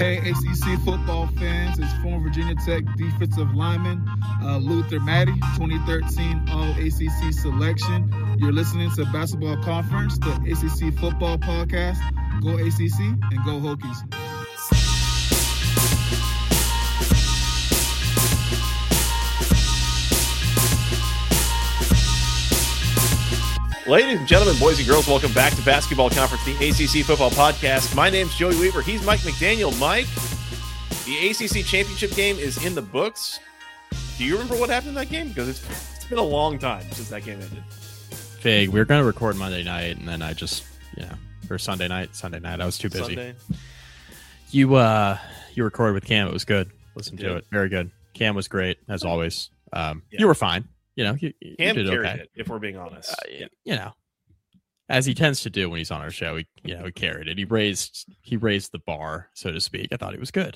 Hey, ACC football fans, it's former Virginia Tech defensive lineman Luther Maddie, 2013 All-ACC selection. You're listening to Basketball Conference, the ACC football podcast. Go ACC and go Hokies. Ladies and gentlemen, boys and girls, welcome back to Basketball Conference, the ACC football podcast. My name's Joey Weaver. He's Mike McDaniel. Mike, the ACC championship game is in the books. Do you remember what happened in that game? Because it's been a long time since that game ended. Fig, we were going to record Monday night, and then I just, or Sunday night, I was too busy. Sunday. You recorded with Cam. It was good. Listen to it. Very good. Cam was great, as always. You were fine. You Cam did carried okay. it, if we're being honest. As he tends to do when he's on our show, he carried it. He raised the bar, so to speak. I thought he was good.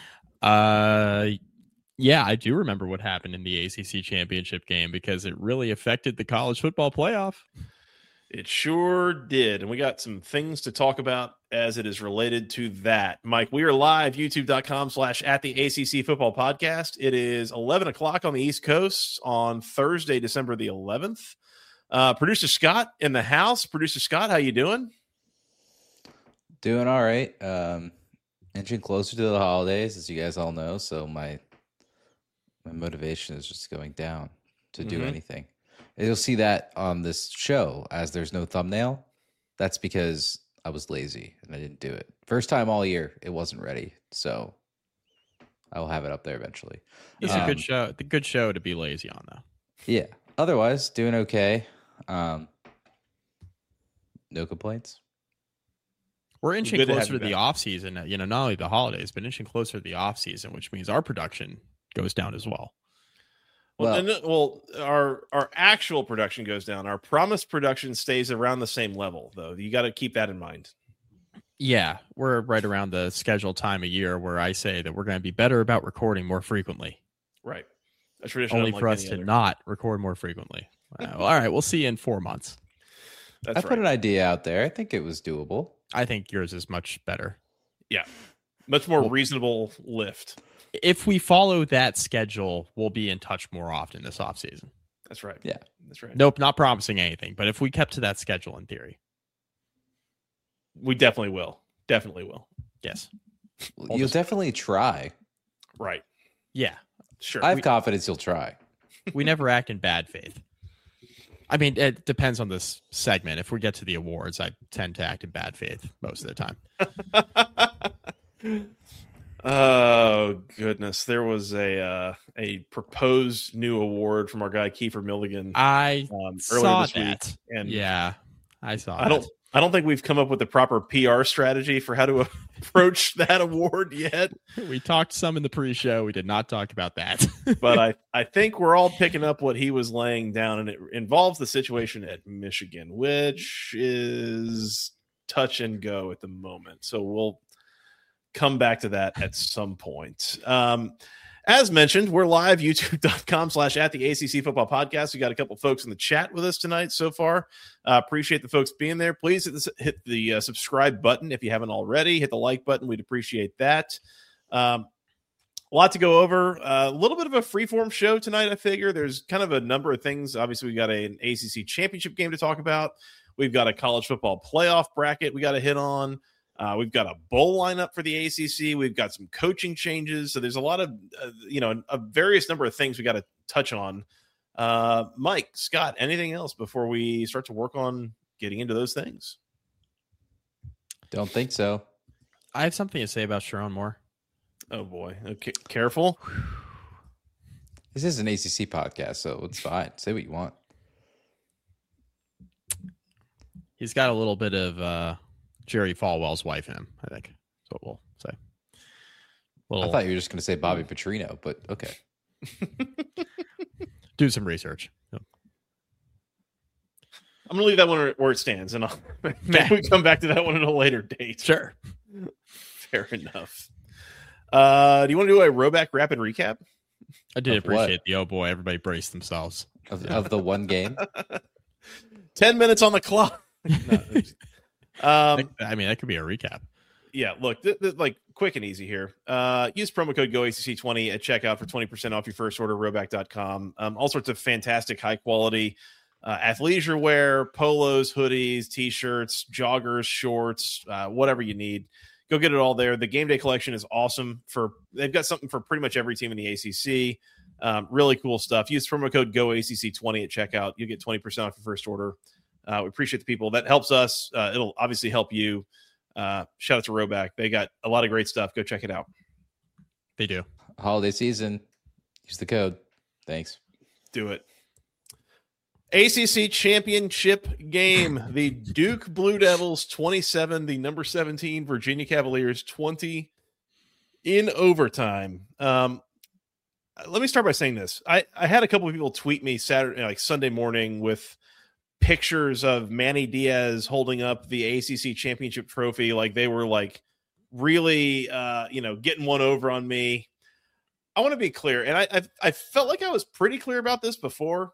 I do remember what happened in the ACC championship game because it really affected the college football playoff. It sure did. And we got some things to talk about as it is related to that. Mike, we are live, youtube.com/@the-ACC football podcast. It is 11 o'clock on the East Coast on Thursday, December the 11th. Producer Scott in the house. Producer Scott, how you doing? Doing all right. Inching closer to the holidays, as you guys all know. So my motivation is just going down to do anything. And you'll see that on this show as there's no thumbnail. That's because I was lazy and I didn't do it. First time all year, it wasn't ready. So I will have it up there eventually. It's a good show. The good show to be lazy on, though. Yeah. Otherwise, doing okay. No complaints. We're inching Good to have closer you to the back. off season. Not only the holidays, but inching closer to the off season, which means our production goes down as well. Well, our actual production goes down. Our promised production stays around the same level, though. You got to keep that in mind. Yeah, we're right around the scheduled time of year where I say that we're going to be better about recording more frequently. Right. A tradition Only unlike for us any to other. not record more frequently. All right, we'll see you in 4 months. That's I put right. an idea out there. I think it was doable. I think yours is much better. Yeah. Much more reasonable lift. If we follow that schedule, we'll be in touch more often this offseason. That's right. Yeah. That's right. Nope, not promising anything, but if we kept to that schedule in theory. We definitely will. Definitely will. Yes. You'll definitely try. Right. Yeah. Sure. I have confidence you'll try. We never act in bad faith. I mean, it depends on this segment. If we get to the awards, I tend to act in bad faith most of the time. Oh goodness, there was a proposed new award from our guy Kiefer Milligan. I earlier saw this week, that. and Yeah, I saw I don't think we've come up with the proper PR strategy for how to approach that award yet. We talked some in the pre-show. We did not talk about that. But I think we're all picking up what he was laying down, and it involves the situation at Michigan, which is touch and go at the moment. So we'll come back to that at some point. As mentioned, we're live, youtube.com/@the-ACC football podcast. We got a couple folks in the chat with us tonight so far. Appreciate the folks being there. Please hit the subscribe button if you haven't already. Hit the like button. We'd appreciate that. A lot to go over. A little bit of a freeform show tonight, I figure. There's kind of a number of things. Obviously, we got an ACC championship game to talk about. We've got a college football playoff bracket we got to hit on. We've got a bowl lineup for the ACC. We've got some coaching changes. So there's a lot of, a various number of things we got to touch on. Mike, Scott, anything else before we start to work on getting into those things? Don't think so. I have something to say about Sharon Moore. Oh, boy. Okay, careful. This is an ACC podcast, so it's fine. Say what you want. He's got a little bit of Jerry Falwell's wife in him, I think. That's what we'll say. I thought you were just going to say Bobby Petrino, but okay. Do some research. Yep. I'm going to leave that one where it stands, and maybe we come back to that one at a later date. Sure. Fair enough. Do you want to do a Roback Rapid Recap? I did Of appreciate what? the oh boy, everybody brace themselves. Of the one game. 10 minutes on the clock. No, I mean, that could be a recap. Yeah, look, like quick and easy here. Use promo code GOACC20 at checkout for 20% off your first order, Rhoback.com. All sorts of fantastic, high quality athleisure wear, polos, hoodies, t-shirts, joggers, shorts, whatever you need. Go get it all there. The game day collection is awesome. They've got something for pretty much every team in the ACC. Really cool stuff. Use promo code GOACC20 at checkout. You'll get 20% off your first order. We appreciate the people. That helps us. It'll obviously help you. Shout out to Rhoback. They got a lot of great stuff. Go check it out. They do. Holiday season. Use the code. Thanks. Do it. ACC championship game. The Duke Blue Devils 27, the number 17 Virginia Cavaliers 20 in overtime. Let me start by saying this. I had a couple of people tweet me Sunday morning with pictures of Manny Diaz holding up the ACC championship trophy. Like they were like really, getting one over on me. I want to be clear. And I felt like I was pretty clear about this before.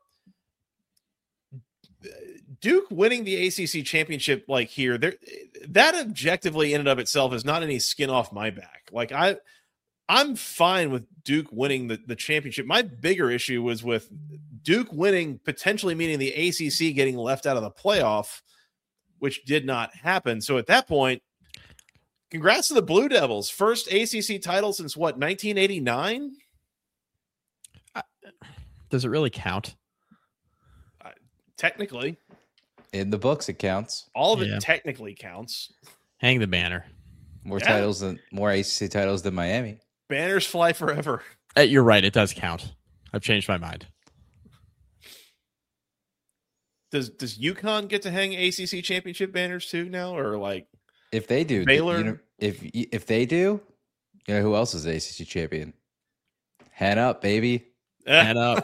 Duke winning the ACC championship that objectively in and of itself is not any skin off my back. Like I'm fine with Duke winning the championship. My bigger issue was with Duke winning, potentially meaning the ACC getting left out of the playoff, which did not happen. So at that point, congrats to the Blue Devils. First ACC title since 1989? Does it really count? Technically. In the books, it counts. All of it technically counts. Hang the banner. More ACC titles than Miami. Banners fly forever. You're right. It does count. I've changed my mind. Does UConn get to hang ACC championship banners too now, or like if they do, Baylor? If they do, you know who else is the ACC champion? Hand up, baby. Hand up.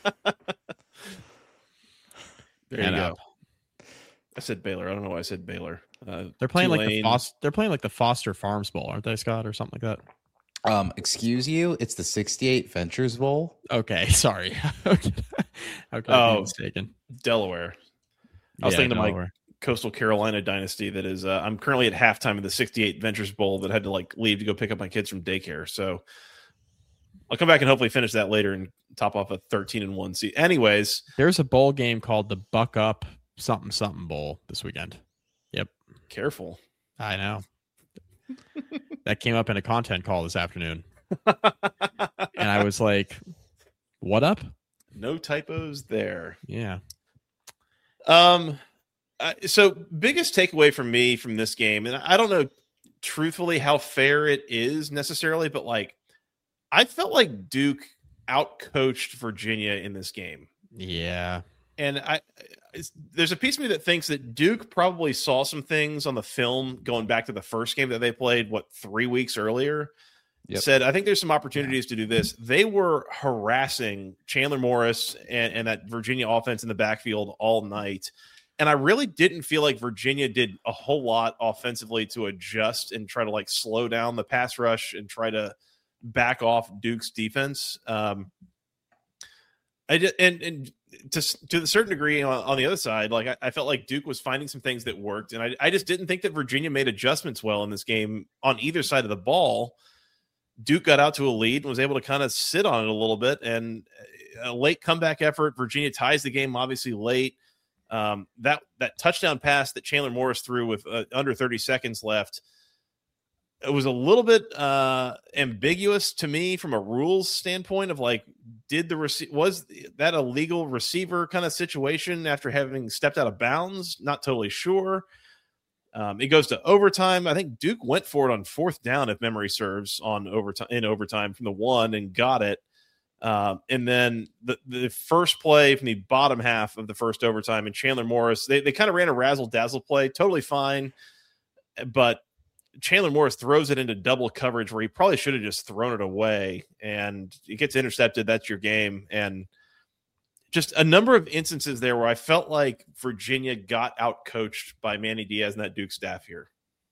There you go. I said Baylor. I don't know why I said Baylor. They're playing they're playing like the Foster Farms Bowl, aren't they, Scott, or something like that? Excuse you. It's the 68 Ventures Bowl. Okay, sorry. Okay, mistaken. Delaware. I was thinking of my Coastal Carolina dynasty. That is, I'm currently at halftime of the 68 Ventures Bowl that had to leave to go pick up my kids from daycare. So I'll come back and hopefully finish that later and top off a 13-1 season. Anyways, there's a bowl game called the Buck Up something Bowl this weekend. Yep. Careful. I know. That came up in a content call this afternoon. And I was like, what up? No typos there. Yeah. So biggest takeaway for me from this game, and I don't know truthfully how fair it is necessarily, but I felt like Duke outcoached Virginia in this game. Yeah. And there's a piece of me that thinks that Duke probably saw some things on the film going back to the first game that they played, 3 weeks earlier. Yep. Said, I think there's some opportunities to do this. They were harassing Chandler Morris and that Virginia offense in the backfield all night. And I really didn't feel like Virginia did a whole lot offensively to adjust and try to slow down the pass rush and try to back off Duke's defense. To a certain degree on the other side, I felt like Duke was finding some things that worked, and I just didn't think that Virginia made adjustments well in this game on either side of the ball. Duke got out to a lead and was able to kind of sit on it a little bit, and a late comeback effort. Virginia ties the game obviously late. That touchdown pass that Chandler Morris threw with under 30 seconds left, it was a little bit ambiguous to me from a rules standpoint of was that a legal receiver kind of situation after having stepped out of bounds? Not totally sure. It goes to overtime. I think Duke went for it on fourth down, if memory serves, in overtime from the 1 and got it. And then the first play from the bottom half of the first overtime, and Chandler Morris, they kind of ran a razzle-dazzle play, totally fine, but Chandler Morris throws it into double coverage where he probably should have just thrown it away, and it gets intercepted. That's your game. And just a number of instances there where I felt like Virginia got outcoached by Manny Diaz and that Duke staff here.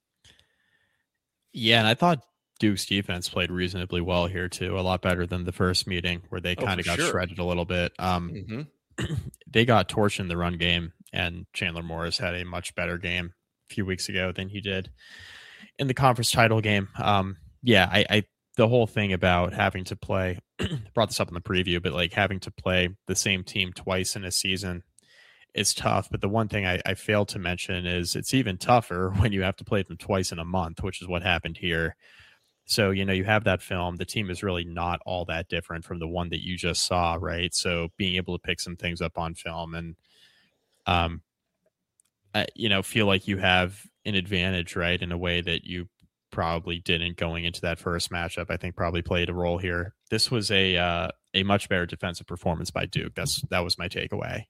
Yeah, and I thought Duke's defense played reasonably well here too, a lot better than the first meeting where they kind of got shredded a little bit. They got torched in the run game, and Chandler Morris had a much better game a few weeks ago than he did in the conference title game. Yeah, I the whole thing about having to play brought this up in the preview, but like having to play the same team twice in a season is tough. But the one thing I failed to mention is it's even tougher when you have to play them twice in a month, which is what happened here. So, you have that film. The team is really not all that different from the one that you just saw, right? So being able to pick some things up on film and, feel like you have an advantage, right, in a way that you probably didn't going into that first matchup, I think probably played a role here. This was a much better defensive performance by Duke. That was my takeaway.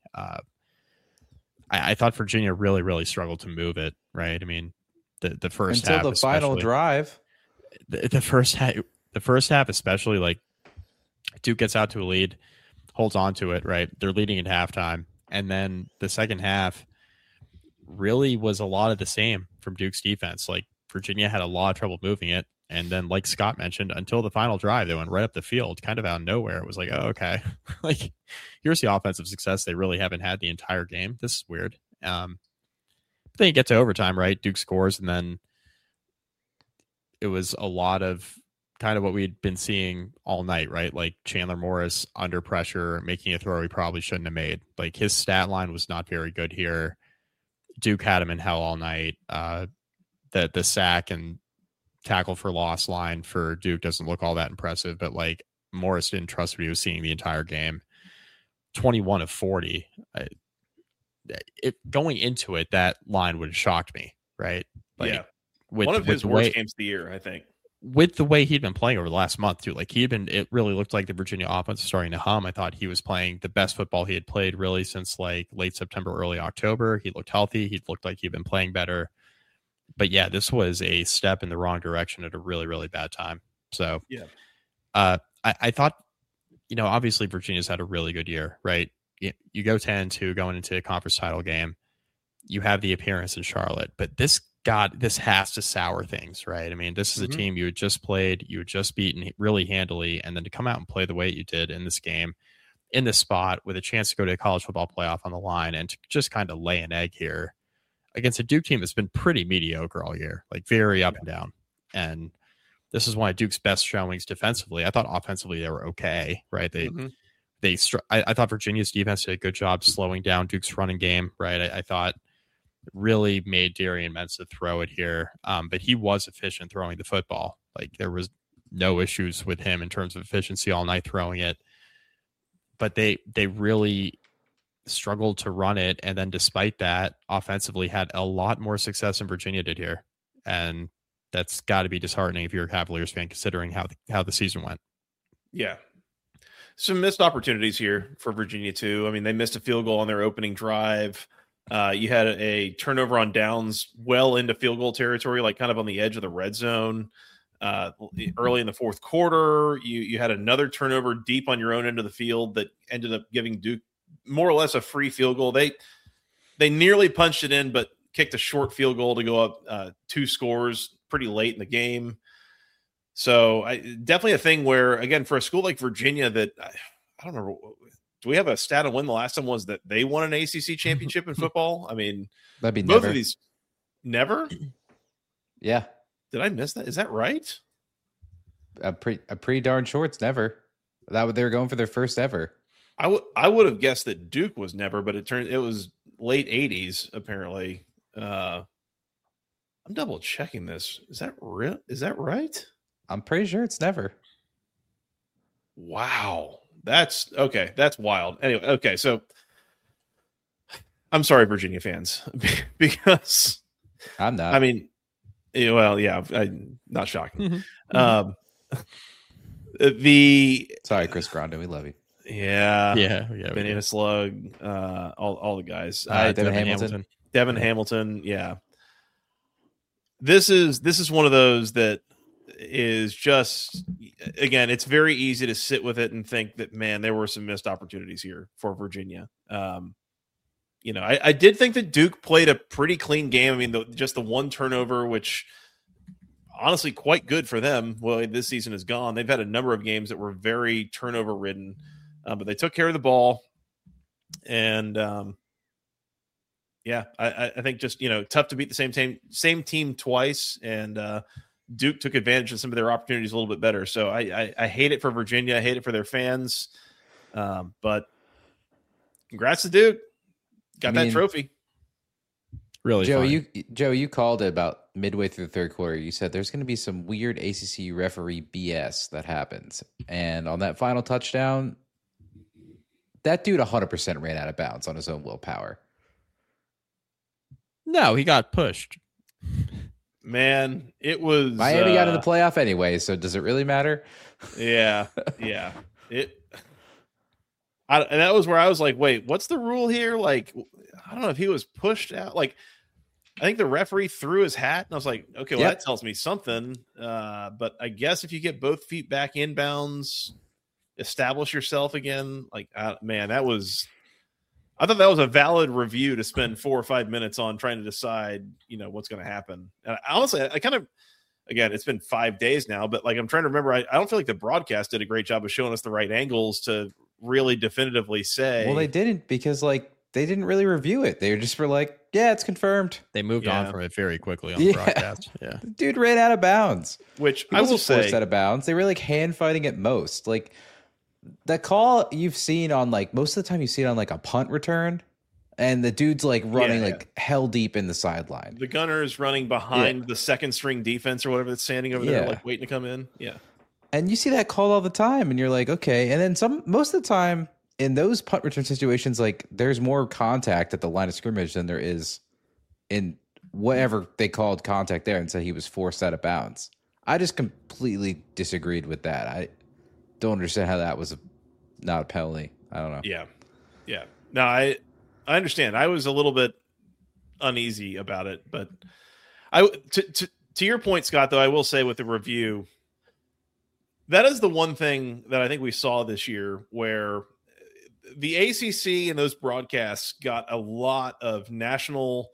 I thought Virginia really, really struggled to move it, right? I mean, the first half until the final drive. The first half, especially, like Duke gets out to a lead, holds on to it, right? They're leading at halftime. And then the second half really was a lot of the same from Duke's defense. Like Virginia had a lot of trouble moving it. And then, like Scott mentioned, until the final drive, they went right up the field, kind of out of nowhere. It was like, oh, okay. Like, here's the offensive success they really haven't had the entire game. This is weird. But then you get to overtime, right? Duke scores, and then it was a lot of kind of what we'd been seeing all night, right? Like Chandler Morris under pressure, making a throw he probably shouldn't have made. Like his stat line was not very good here. Duke had him in hell all night. The sack and tackle for loss line for Duke doesn't look all that impressive, but like Morris didn't trust what he was seeing the entire game. 21 of 40. Going into it, that line would have shocked me, right? Like, yeah. One of his worst games of the year, I think. With the way he'd been playing over the last month, too. Like, it really looked like the Virginia offense was starting to hum. I thought he was playing the best football he had played really since like late September, early October. He looked healthy. He looked like he'd been playing better. But yeah, this was a step in the wrong direction at a really, really bad time. So, yeah, I thought, obviously Virginia's had a really good year, right? You go 10-2 going into a conference title game. You have the appearance in Charlotte, but this has to sour things, right? I mean, this is a team you had just played, you had just beaten really handily, and then to come out and play the way you did in this game, in this spot, with a chance to go to a college football playoff on the line, and to just kind of lay an egg here against a Duke team that's been pretty mediocre all year, like very up and down. And this is one of Duke's best showings defensively. I thought offensively they were okay, right? I thought Virginia's defense did a good job slowing down Duke's running game, right? I thought really made Darian Mensah throw it here, but he was efficient throwing the football. Like there was no issues with him in terms of efficiency all night throwing it. But they really struggled to run it, and then despite that, offensively had a lot more success than Virginia did here, and that's got to be disheartening if you're a Cavaliers fan, considering how the season went. Yeah, some missed opportunities here for Virginia too. I mean, they missed a field goal on their opening drive. You had a turnover on downs well into field goal territory, like kind of on the edge of the red zone. Early in the fourth quarter, you had another turnover deep on your own end of the field that ended up giving Duke more or less a free field goal. They nearly punched it in, but kicked a short field goal to go up 2 scores pretty late in the game. So definitely a thing where, again, for a school like Virginia that I don't remember, do we have a stat on when the last time was that they won an ACC championship in football? I mean, that'd be both never. of these. Never? Yeah. Did I miss that? Is that right? A pretty darn sure it's never. They were going for their first ever. I would have guessed that Duke was never, but it was late 80s apparently. I'm double checking this. Is that real? Is that right? I'm pretty sure it's never. Wow. That's okay. That's wild. Anyway, okay. So I'm sorry, Virginia fans, because I'm not. I mean, well, yeah, not shocking. Sorry, Chris Grondin, we love you. Yeah. Banana Slug, all the guys. Devin Hamilton. Devin Hamilton. Yeah. This is one of those that is just, again, it's very easy to sit with it and think that, man, there were some missed opportunities here for Virginia. I did think that Duke played a pretty clean game. I mean, just the one turnover, which honestly quite good for them. Well, this season is gone. They've had a number of games that were very turnover ridden, but they took care of the ball. And Yeah, I think just, tough to beat the same team twice, and Duke took advantage of some of their opportunities a little bit better. So I hate it for Virginia. I hate it for their fans. But congrats to Duke. Got that trophy. Really, Joe, you called it about midway through the third quarter. You said there's going to be some weird ACC referee BS that happens. And on that final touchdown, that dude 100% ran out of bounds on his own willpower. No, he got pushed. Man, it was Miami got in the playoff anyway, so does it really matter? Yeah. And that was where I was like, wait, what's the rule here? Like, I don't know if he was pushed out. Like, I think the referee threw his hat, and I was like, okay, well, that tells me something. But I guess if you get both feet back inbounds, establish yourself again. Like, man, I thought that was a valid review to spend 4 or 5 minutes on trying to decide, what's going to happen. And honestly, I kind of, again, it's been 5 days now, but like, I'm trying to remember, I don't feel like the broadcast did a great job of showing us the right angles to really definitively say. Well, they didn't, because like they didn't really review it. They just were like, yeah, it's confirmed. They moved on from it very quickly on the broadcast. Yeah. The dude ran out of bounds. Which I will say, forced out of bounds. They were like hand fighting at most. Like, the call you've seen on, like, most of the time you see it on like a punt return, and the dude's like running like hell deep in the sideline. The gunner is running behind the second string defense or whatever that's standing over there, like waiting to come in. Yeah. And you see that call all the time, and you're like, okay. And then most of the time in those punt return situations, like, there's more contact at the line of scrimmage than there is in whatever they called contact there and said he was forced out of bounds. I just completely disagreed with that. I don't understand how that was not a penalty. I don't know. Yeah. No, I understand. I was a little bit uneasy about it, but to your point, Scott, though, I will say with the review, that is the one thing that I think we saw this year where the ACC and those broadcasts got a lot of national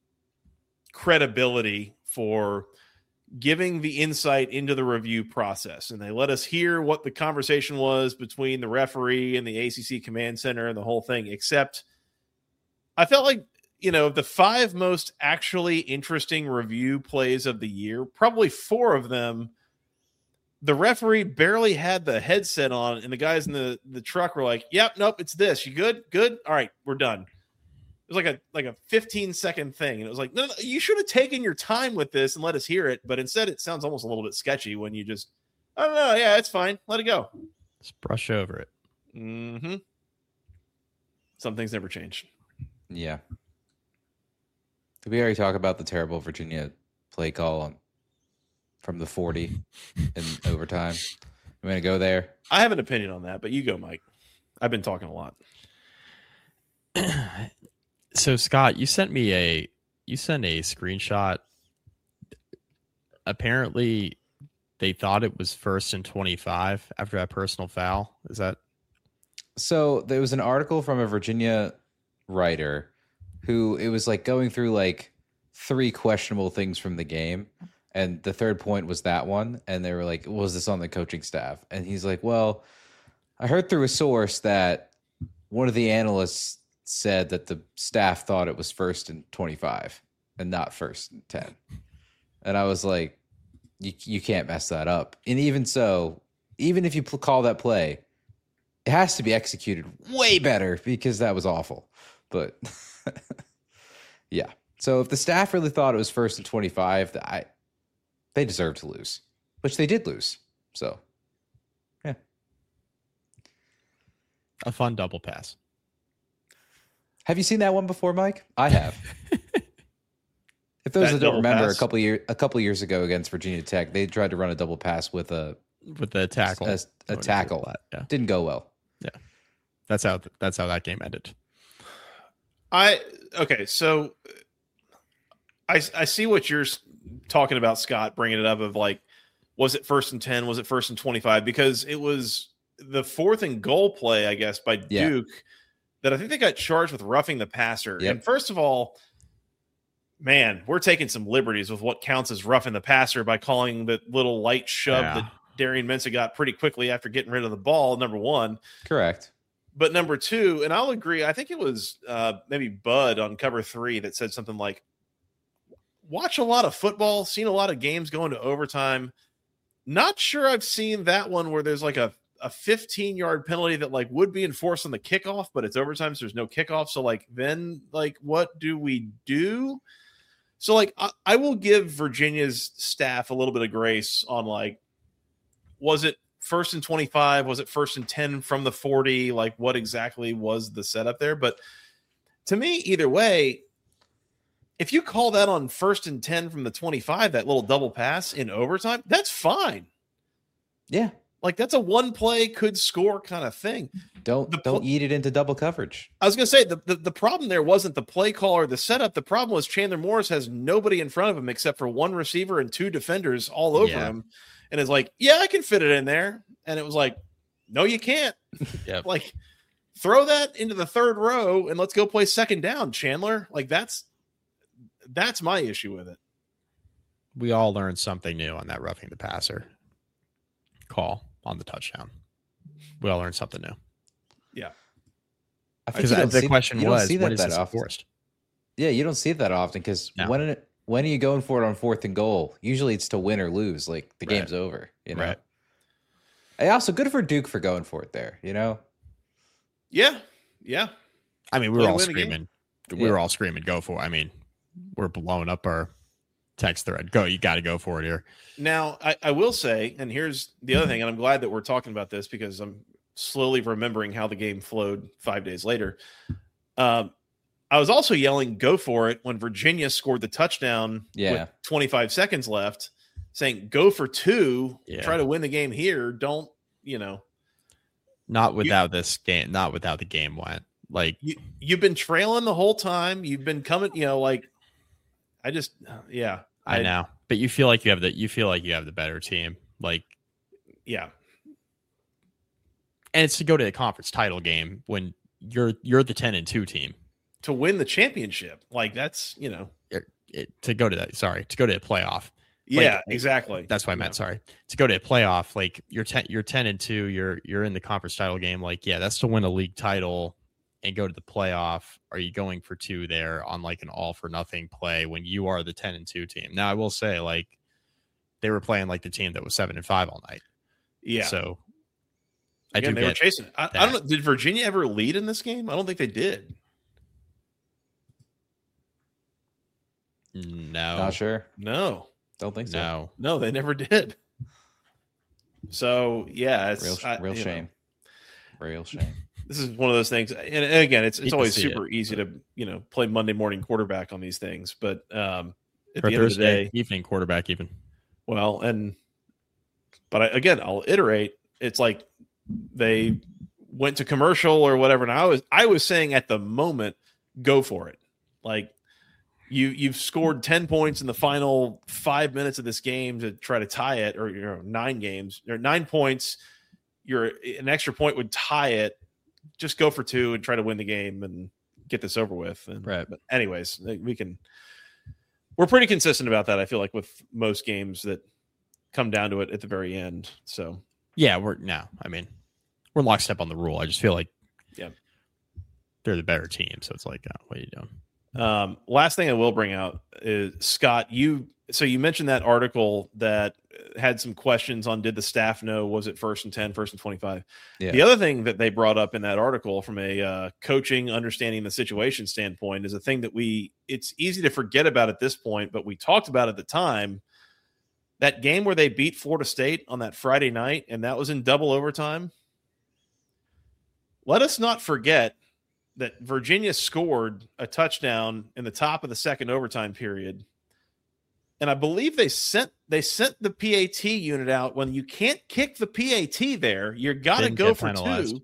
credibility for giving the insight into the review process. And they let us hear what the conversation was between the referee and the ACC command center and the whole thing, except I felt like, the 5 most actually interesting review plays of the year, probably 4 of them, the referee barely had the headset on, and the guys in the truck were like, yep, nope, it's this. You good? Good? All right, we're done. It was like a 15-second thing. And it was like, no, you should have taken your time with this and let us hear it. But instead, it sounds almost a little bit sketchy when you just, I don't know. Yeah, it's fine. Let it go. Just brush over it. Mm-hmm. Some things never change. Yeah. Did we already talk about the terrible Virginia play call from the 40 in overtime? I'm going to go there. I have an opinion on that, but you go, Mike. I've been talking a lot. So, Scott, you sent a screenshot. Apparently, they thought it was 1st and 25 after that personal foul. Is that? So there was an article from a Virginia writer who it was like going through like 3 questionable things from the game. And the third point was that one. And they were like, was this on the coaching staff? And he's like, well, I heard through a source that one of the analysts said that the staff thought it was 1st and 25 and not 1st and 10. And I was like, you can't mess that up. And even so, even if you call that play, it has to be executed way better because that was awful. But yeah. So if the staff really thought it was 1st and 25, they deserve to lose, which they did lose. So, yeah. A fun double pass. Have you seen that one before, Mike? I have. If those that don't remember, pass? a couple years ago against Virginia Tech, they tried to run a double pass with a tackle. A tackle. Yeah. Didn't go well. Yeah. That's how that game ended. So I see what you're talking about, Scott, bringing it up of like, was it 1st and 10? Was it 1st and 25? Because it was the 4th and goal play, I guess, by Duke that I think they got charged with roughing the passer. Yep. And first of all, man, we're taking some liberties with what counts as roughing the passer by calling the little light shove that Darian Mensah got pretty quickly after getting rid of the ball, number one. Correct. But number two, and I'll agree, I think it was maybe Bud on Cover 3 that said something like, watch a lot of football, seen a lot of games going to overtime. Not sure I've seen that one where there's like a 15-yard penalty that like would be enforced on the kickoff, but it's overtime, so there's no kickoff. So like then like what do we do? So like I will give Virginia's staff a little bit of grace on like, was it 1st and 25? Was it 1st and 10 from the 40? Like what exactly was the setup there? But to me, either way, if you call that on 1st and 10 from the 25, that little double pass in overtime, that's fine. Yeah. Like that's a one play could score kind of thing. Don't eat it into double coverage. I was going to say the problem there wasn't the play call or the setup. The problem was Chandler Morris has nobody in front of him except for one receiver and 2 defenders all over him. And it's like, yeah, I can fit it in there. And it was like, no, you can't. Yep. Like throw that into the 3rd row and let's go play 2nd down, Chandler. Like that's my issue with it. We all learned something new on that roughing the passer call on the touchdown. We all learned something new. Yeah. Because the question was, when is this often. enforced? Yeah, you don't see it that often because No. when are you going for it on 4th and goal? Usually it's to win or lose. Like the game's over. You know. Right. And also good for Duke for going for it there. You know. Yeah. Yeah. I mean, we Play were all to win a game. screaming. We were all screaming, go for it. I mean, we're blowing up our text thread. Go, you got to go for it here. Now, I will say, and here's the other thing, and I'm glad that we're talking about this because I'm slowly remembering how the game flowed 5 days later. I was also yelling, go for it, when Virginia scored the touchdown with 25 seconds left, saying, go for 2, try to win the game here. Don't, Not without this game, not without the game went. Like you've been trailing the whole time. You've been coming, like I know, but you feel like you have the better team. Like, yeah. And it's to go to the conference title game when you're the 10-2 team to win the championship. Like that's, to go to a playoff. Yeah, exactly. That's what I meant. Sorry. To go to a playoff, like you're 10-2, you're in the conference title game. Like, yeah, that's to win a league title and go to the playoff. Are you going for 2 there on like an all for nothing play when you are the 10-2 team? Now I will say, like, they were playing like the team that was 7-5 all night. Yeah. So again, they were chasing. I don't know. Did Virginia ever lead in this game? I don't think they did. No. Not sure. No. Don't think so. No, they never did. So yeah, it's real shame. Real shame. This is one of those things, and again, it's always super easy to play Monday morning quarterback on these things, but at the end of the day, evening quarterback even. Well, but I'll iterate. It's like they went to commercial or whatever, and I was saying at the moment, go for it. Like you've scored 10 points in the final 5 minutes of this game to try to tie it, or 9 points. An extra point would tie it. Just go for 2 and try to win the game and get this over with. But anyways, we're pretty consistent about that. I feel like with most games that come down to it at the very end. So yeah, we're lockstep on the rule. I just feel like they're the better team. So it's like, what are you doing? Last thing I will bring out is Scott, you mentioned that article that had some questions on, did the staff know, was it 1st and 10, 1st and 25? Yeah. The other thing that they brought up in that article from a coaching, understanding the situation standpoint is a thing that it's easy to forget about at this point, but we talked about at the time, that game where they beat Florida State on that Friday night, and that was in double overtime. Let us not forget that Virginia scored a touchdown in the top of the second overtime period. And I believe they sent the PAT unit out when you can't kick the PAT there. You got to go for finalized.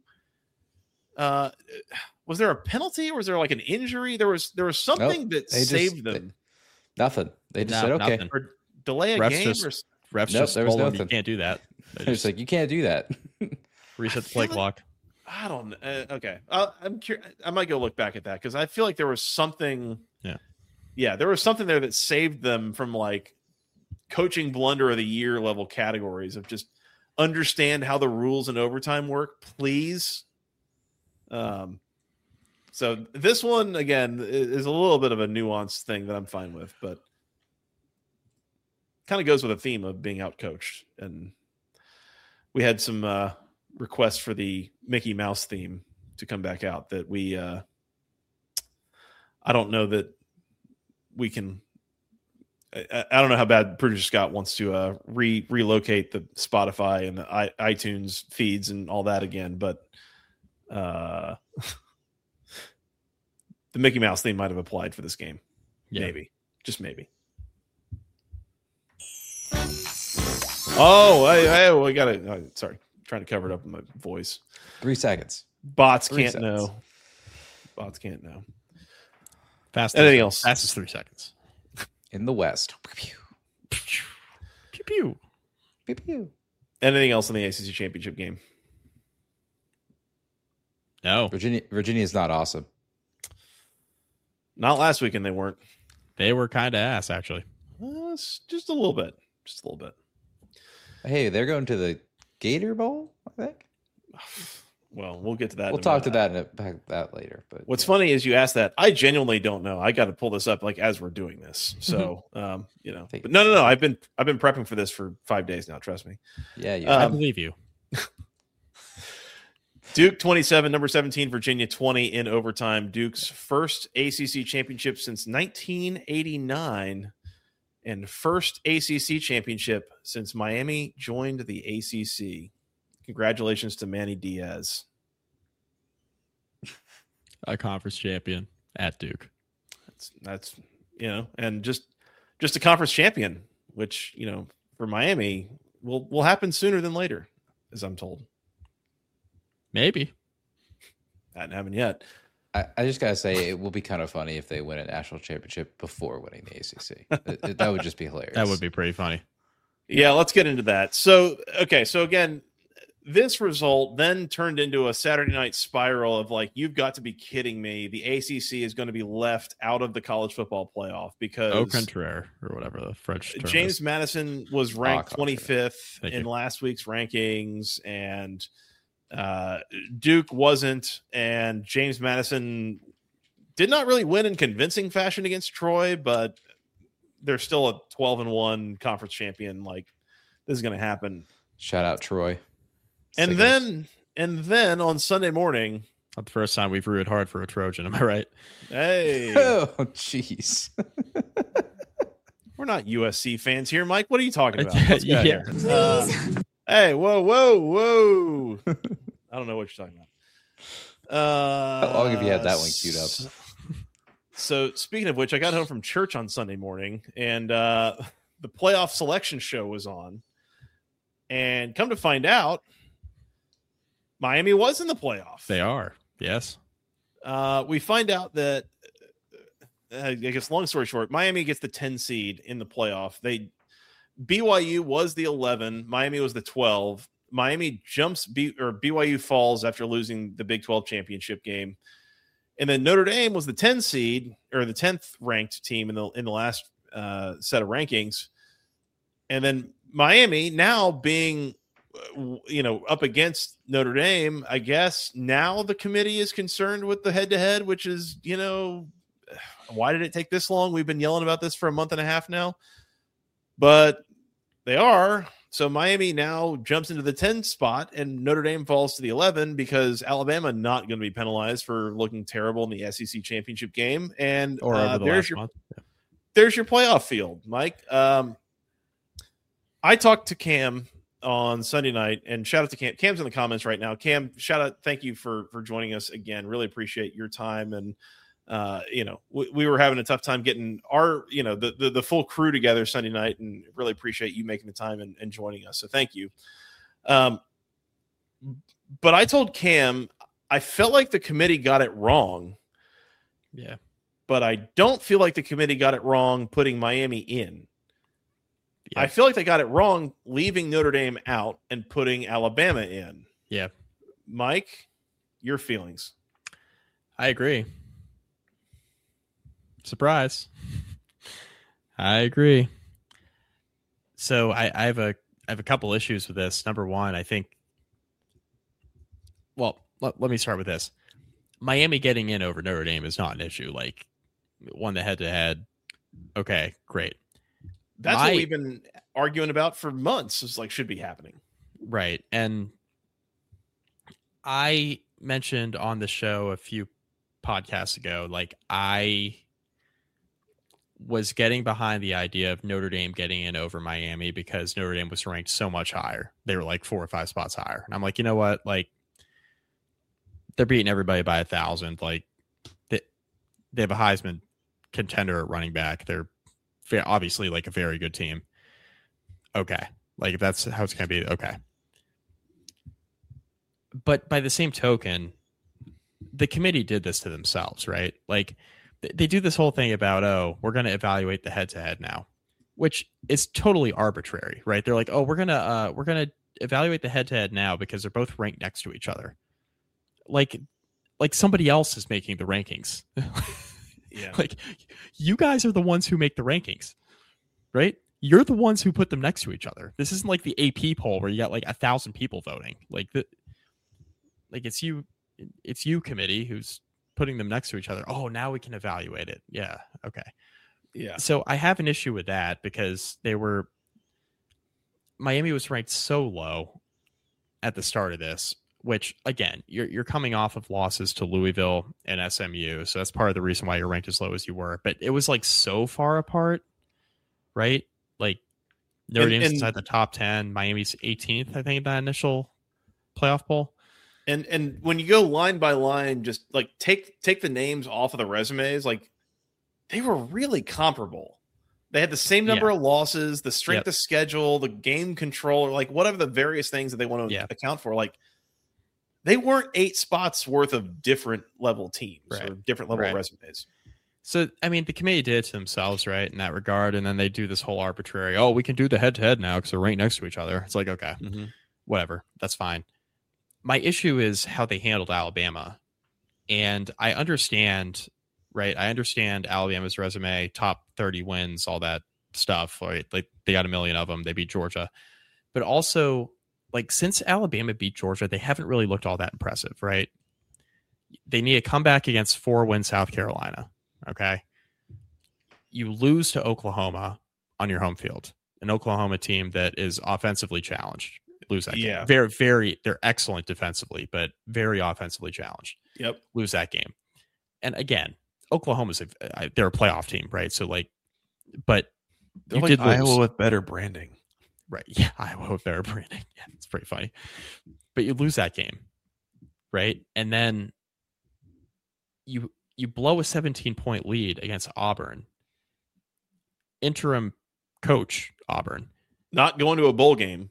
2. Was there a penalty or was there like an injury? There was something that saved them. Nothing. They just said, okay. Nothing. Or delay a game. Refs just told them you can't do that. It's like, you can't do that. Reset the play clock. I don't know. Okay. I'm curious. I might go look back at that because I feel like there was something. Yeah, there was something there that saved them from like coaching blunder of the year level categories of just understand how the rules in overtime work, please. So this one, again, is a little bit of a nuanced thing that I'm fine with, but kind of goes with a theme of being outcoached. And we had some requests for the Mickey Mouse theme to come back out that we I don't know that we can. I don't know how bad producer Scott wants to relocate the Spotify and the iTunes feeds and all that again, but the Mickey Mouse theme might have applied for this game. Yeah. Maybe. Just maybe. Oh, we got to. Sorry. I'm trying to cover it up in my voice. 3 seconds. Bots can't know. Bots can't know. Anything else? Fastest 3 seconds. In the West. Pew pew. Pew pew. Anything else in the ACC championship game? No. Virginia is not awesome. Not last weekend. They weren't. They were kind of ass, actually. Just a little bit. Just a little bit. Hey, they're going to the Gator Bowl, I think. Well, we'll get to that. We'll talk to that later. But what's funny is you asked that. I genuinely don't know. I got to pull this up like as we're doing this. So, But no. I've been prepping for this for 5 days now. Trust me. Yeah, I believe you. Duke 27, number 17, Virginia 20 in overtime. Duke's first ACC championship since 1989 and first ACC championship since Miami joined the ACC. Congratulations to Manny Diaz. A conference champion at Duke. That's and just a conference champion, which, for Miami will happen sooner than later, as I'm told. Maybe. Hadn't happened yet. I just got to say, it will be kind of funny if they win a national championship before winning the ACC. That would just be hilarious. That would be pretty funny. Yeah, let's get into that. So again, this result then turned into a Saturday night spiral of like, you've got to be kidding me. The ACC is going to be left out of the college football playoff because Au contraire, or whatever the French term James is. Madison was ranked 25th in last week's rankings, and Duke wasn't, and James Madison did not really win in convincing fashion against Troy, but they're still a 12-1 conference champion. Like, this is going to happen. Shout out Troy. And then on Sunday morning, not the first time we've rooted hard for a Trojan, am I right? Hey. Oh, jeez. We're not USC fans here, Mike. What are you talking about? Let's get Yeah. here. Hey, whoa. I don't know what you're talking about. How long have you had that one queued up? So speaking of which, I got home from church on Sunday morning, and the playoff selection show was on. And come to find out, Miami was in the playoff. They are, yes. We find out that, I guess long story short, Miami gets the 10 seed in the playoff. BYU was the 11. Miami was the 12. Miami BYU falls after losing the Big 12 championship game. And then Notre Dame was the 10 seed, or the 10th ranked team in the last set of rankings. And then Miami now being, up against Notre Dame, I guess now the committee is concerned with the head-to-head, which is, why did it take this long? We've been yelling about this for a month and a half now. But they are. So Miami now jumps into the 10 spot, and Notre Dame falls to the 11 because Alabama not going to be penalized for looking terrible in the SEC championship game. And there's your playoff field, Mike. I talked to Cam on Sunday night, and shout out to Cam. Cam's in the comments right now. Cam, shout out. Thank you for joining us again. Really appreciate your time. And, we were having a tough time getting our, the full crew together Sunday night, and really appreciate you making the time and joining us. So thank you. But I told Cam, I felt like the committee got it wrong. Yeah. But I don't feel like the committee got it wrong putting Miami in. Yeah. I feel like they got it wrong leaving Notre Dame out and putting Alabama in. Yeah. Mike, your feelings? I agree. Surprise. I agree. So I have a couple issues with this. Number one, I think. Well, let me start with this. Miami getting in over Notre Dame is not an issue. Like, won the head-to-head. Okay, great. That's what we've been arguing about for months. Is like should be happening. Right. And I mentioned on the show a few podcasts ago, like I was getting behind the idea of Notre Dame getting in over Miami because Notre Dame was ranked so much higher. They were like 4 or 5 spots higher. And I'm like, you know what? Like, they're beating everybody by 1,000. Like, they have a Heisman contender at running back. They're obviously like a very good team. Okay. Like, if that's how it's going to be, okay. But by the same token, the committee did this to themselves, right? Like, they do this whole thing about, oh, we're going to evaluate the head-to-head now, which is totally arbitrary, right? They're like, oh, we're gonna evaluate the head-to-head now because they're both ranked next to each other. Like somebody else is making the rankings. Yeah. Like, you guys are the ones who make the rankings, right? You're the ones who put them next to each other. This isn't like the AP poll where you got like 1,000 people voting. Like it's you committee who's putting them next to each other. Oh, now we can evaluate it. Yeah. Okay. Yeah. So I have an issue with that because Miami was ranked so low at the start of this, which again, you're coming off of losses to Louisville and SMU. So that's part of the reason why you're ranked as low as you were, but it was like so far apart, right? Like Notre Dame's inside the top 10, Miami's 18th, I think, in that initial playoff poll. And when you go line by line, just like take the names off of the resumes, like they were really comparable. They had the same number of losses, the strength of schedule, the game control, like whatever the various things that they want to account for. Like they weren't 8 spots worth of different level teams or different level resumes. So, I mean, the committee did it to themselves, right, in that regard. And then they do this whole arbitrary, oh, we can do the head-to-head now because they're right next to each other. It's like, okay, whatever. That's fine. My issue is how they handled Alabama. And I understand, right? I understand Alabama's resume, top 30 wins, all that stuff. Right? Like they got 1 million of them. They beat Georgia. But also, like, since Alabama beat Georgia, they haven't really looked all that impressive, right? They need a comeback against 4-win South Carolina. Okay. You lose to Oklahoma on your home field, an Oklahoma team that is offensively challenged. Lose that game. They're excellent defensively, but very offensively challenged. Yep. Lose that game. And again, Oklahoma's they're a playoff team, right? So like, but they're like Iowa with better branding. Right. Yeah. Iowa with better branding. Yeah. It's pretty funny. But you lose that game. Right. And then you blow a 17-point lead against Auburn. Interim coach Auburn. Not going to a bowl game.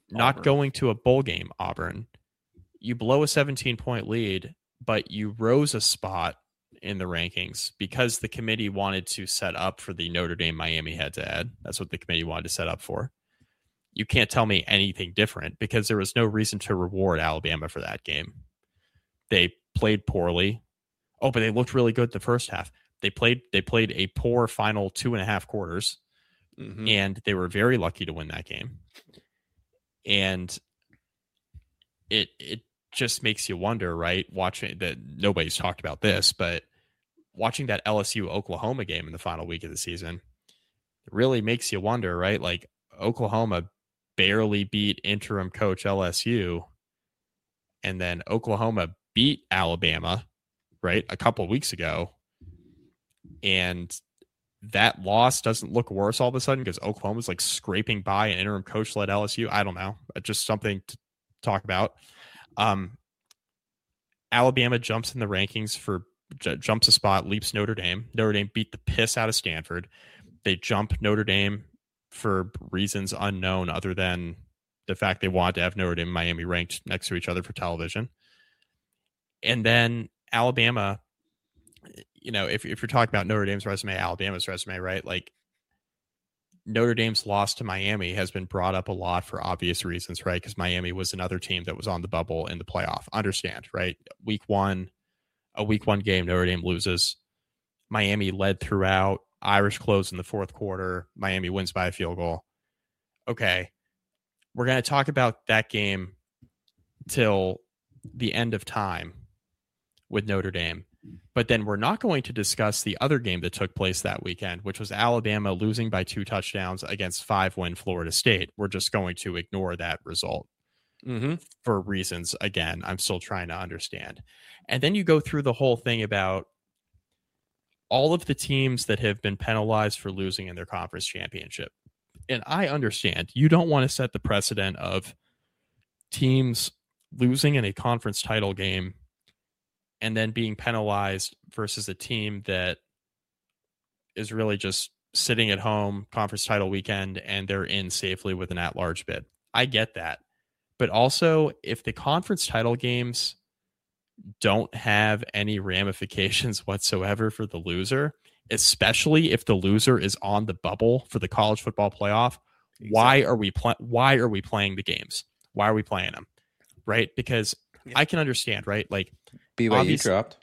Auburn. You blow a 17-point lead, but you rose a spot in the rankings because the committee wanted to set up for the Notre Dame Miami head-to-head. That's what the committee wanted to set up for. You can't tell me anything different because there was no reason to reward Alabama for that game. They played poorly. Oh, but they looked really good the first half. They played a poor final 2.5 quarters. And they were very lucky to win that game. And it just makes you wonder, right? Watching that, nobody's talked about this, but watching that LSU Oklahoma game in the final week of the season, it really makes you wonder, right? Like Oklahoma barely beat interim coach LSU, and then Oklahoma beat Alabama, right, a couple of weeks ago, and that loss doesn't look worse all of a sudden because Oklahoma's like scraping by an interim coach-led LSU. I don't know. Just something to talk about. Alabama jumps in the rankings jumps a spot, leaps Notre Dame. Notre Dame beat the piss out of Stanford. They jump Notre Dame for reasons unknown other than the fact they wanted to have Notre Dame and Miami ranked next to each other for television. And then Alabama, you know, if you're talking about Notre Dame's resume, Alabama's resume, right? Like Notre Dame's loss to Miami has been brought up a lot for obvious reasons, right? Because Miami was another team that was on the bubble in the playoff. Understand, right? Week 1 game, Notre Dame loses. Miami led throughout. Irish closed in the fourth quarter. Miami wins by a field goal. Okay. We're going to talk about that game till the end of time with Notre Dame. But then we're not going to discuss the other game that took place that weekend, which was Alabama losing by 2 touchdowns against 5-win Florida State. We're just going to ignore that result for reasons, again, I'm still trying to understand. And then you go through the whole thing about all of the teams that have been penalized for losing in their conference championship. And I understand you don't want to set the precedent of teams losing in a conference title game and then being penalized versus a team that is really just sitting at home conference title weekend and they're in safely with an at-large bid. I get that. But also, if the conference title games don't have any ramifications whatsoever for the loser, especially if the loser is on the bubble for the college football playoff, exactly. why are we playing the games? Why are we playing them? Right? Because I can understand, right? Like BYU dropped.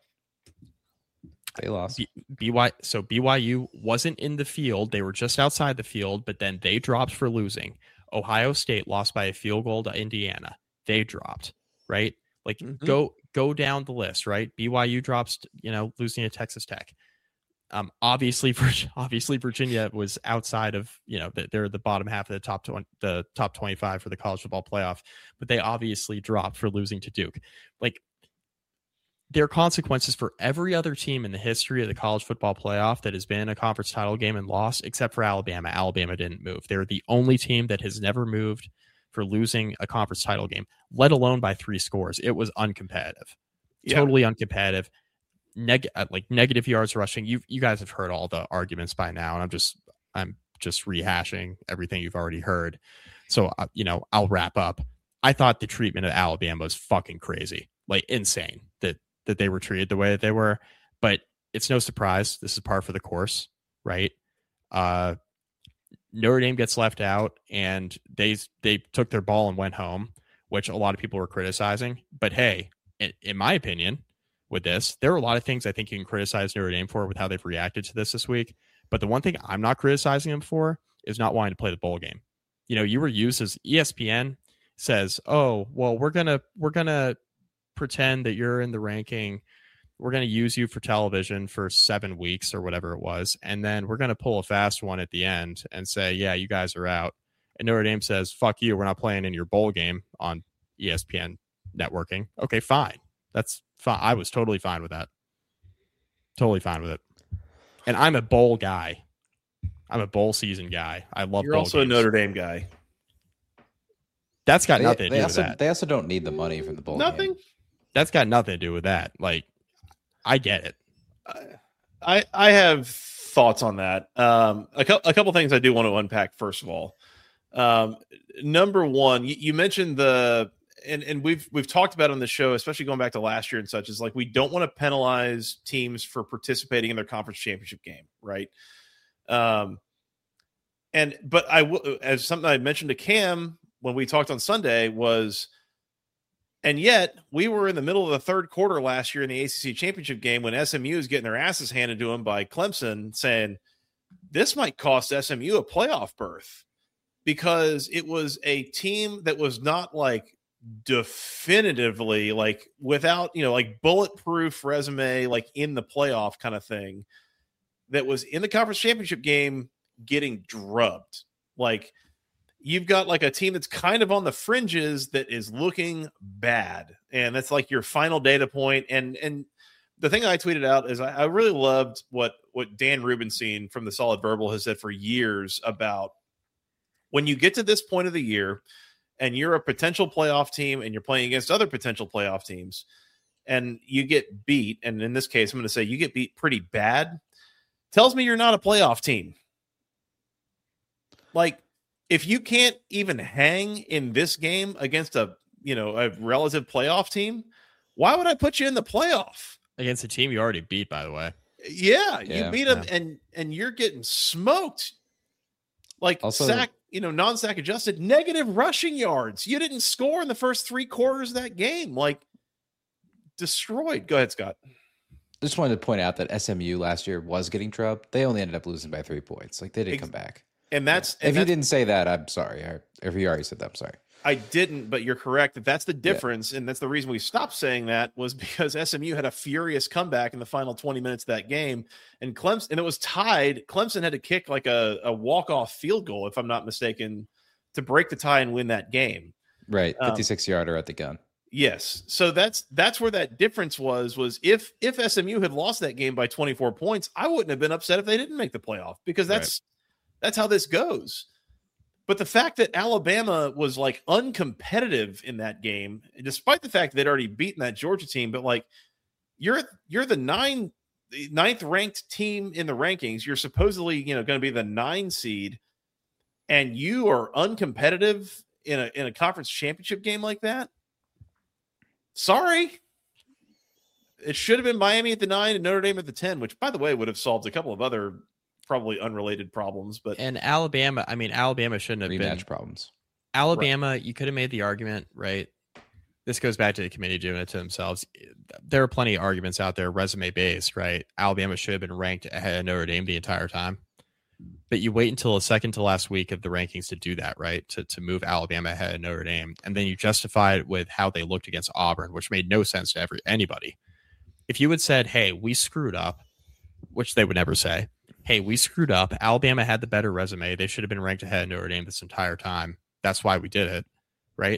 They lost. So BYU wasn't in the field. They were just outside the field, but then they dropped for losing. Ohio State lost by a field goal to Indiana. They dropped, right? Like go down the list, right? BYU drops, losing to Texas Tech. Obviously Virginia was outside of, they're the bottom half of the top 25 for the college football playoff, but they obviously dropped for losing to Duke. Like, there are consequences for every other team in the history of the college football playoff that has been in a conference title game and lost, except for Alabama. Alabama didn't move. They're the only team that has never moved for losing a conference title game, let alone by 3 scores. It was uncompetitive, totally uncompetitive. Negative yards rushing. You guys have heard all the arguments by now, and I'm just rehashing everything you've already heard. So, I'll wrap up. I thought the treatment of Alabama was fucking crazy, like insane that they were treated the way that they were, but it's no surprise. This is par for the course, right? Notre Dame gets left out, and they took their ball and went home, which a lot of people were criticizing. But hey, in my opinion, with this, there are a lot of things I think you can criticize Notre Dame for with how they've reacted to this week. But the one thing I'm not criticizing them for is not wanting to play the bowl game. You were used as ESPN says, oh, well, we're gonna pretend that you're in the ranking. We're going to use you for television for 7 weeks or whatever it was. And then we're going to pull a fast one at the end and say, yeah, you guys are out. And Notre Dame says, fuck you. We're not playing in your bowl game on ESPN networking. Okay, fine. That's fine. I was totally fine with that. Totally fine with it. And I'm a bowl guy. I'm a bowl season guy. I love You're bowl also games. A Notre Dame guy. That's got nothing to do with that. They also don't need the money from the bowl game. That's got nothing to do with that. Like, I get it. I have thoughts on that. A couple things I do want to unpack. First of all, number one, you mentioned and we've talked about it on the show, especially going back to last year and such, is like we don't want to penalize teams for participating in their conference championship game, right? But as something I mentioned to Cam when we talked on Sunday was. And yet, we were in the middle of the third quarter last year in the ACC championship game when SMU is getting their asses handed to them by Clemson, saying this might cost SMU a playoff berth because it was a team that was not like definitively like without, like bulletproof resume, like in the playoff kind of thing that was in the conference championship game getting drubbed. Like, you've got like a team that's kind of on the fringes that is looking bad. And that's like your final data point. And the thing I tweeted out is I really loved what Dan Rubenstein from the Solid Verbal has said for years about when you get to this point of the year and you're a potential playoff team and you're playing against other potential playoff teams and you get beat. And in this case, I'm going to say you get beat pretty bad. Tells me you're not a playoff team. Like, if you can't even hang in this game against a relative playoff team, why would I put you in the playoff? Against a team you already beat, by the way. Yeah, you beat them and you're getting smoked. Like also, sack, non-sack adjusted, negative rushing yards. You didn't score in the first 3 quarters of that game. Like, destroyed. Go ahead, Scott. I just wanted to point out that SMU last year was getting drubbed. They only ended up losing by 3 points. Like, they didn't come back. And that's if you didn't say that, I'm sorry. If you already said that, I'm sorry. I didn't, but you're correct that's the difference, and that's the reason we stopped saying that was because SMU had a furious comeback in the final 20 minutes of that game, and Clemson, and it was tied. Clemson had to kick like a walk-off field goal, if I'm not mistaken, to break the tie and win that game. Right, 56-yarder at the gun. Yes, so that's where that difference was if SMU had lost that game by 24 points, I wouldn't have been upset if they didn't make the playoff, because that's how this goes. But the fact that Alabama was like uncompetitive in that game, despite the fact that they'd already beaten that Georgia team, but like you're the ninth ranked team in the rankings. You're supposedly, going to be the 9 seed, and you are uncompetitive in a conference championship game like that. Sorry. It should have been Miami at the 9 and Notre Dame at the 10, which, by the way, would have solved a couple of other probably unrelated problems. And Alabama shouldn't have been rematch problems. Alabama, right. You could have made the argument, right? This goes back to the committee doing it to themselves. There are plenty of arguments out there, resume based, right? Alabama should have been ranked ahead of Notre Dame the entire time. But you wait until the second to last week of the rankings to do that, right? To move Alabama ahead of Notre Dame. And then you justify it with how they looked against Auburn, which made no sense to anybody. If you had said, hey, we screwed up, which they would never say, hey, we screwed up. Alabama had the better resume. They should have been ranked ahead of Notre Dame this entire time. That's why we did it, right?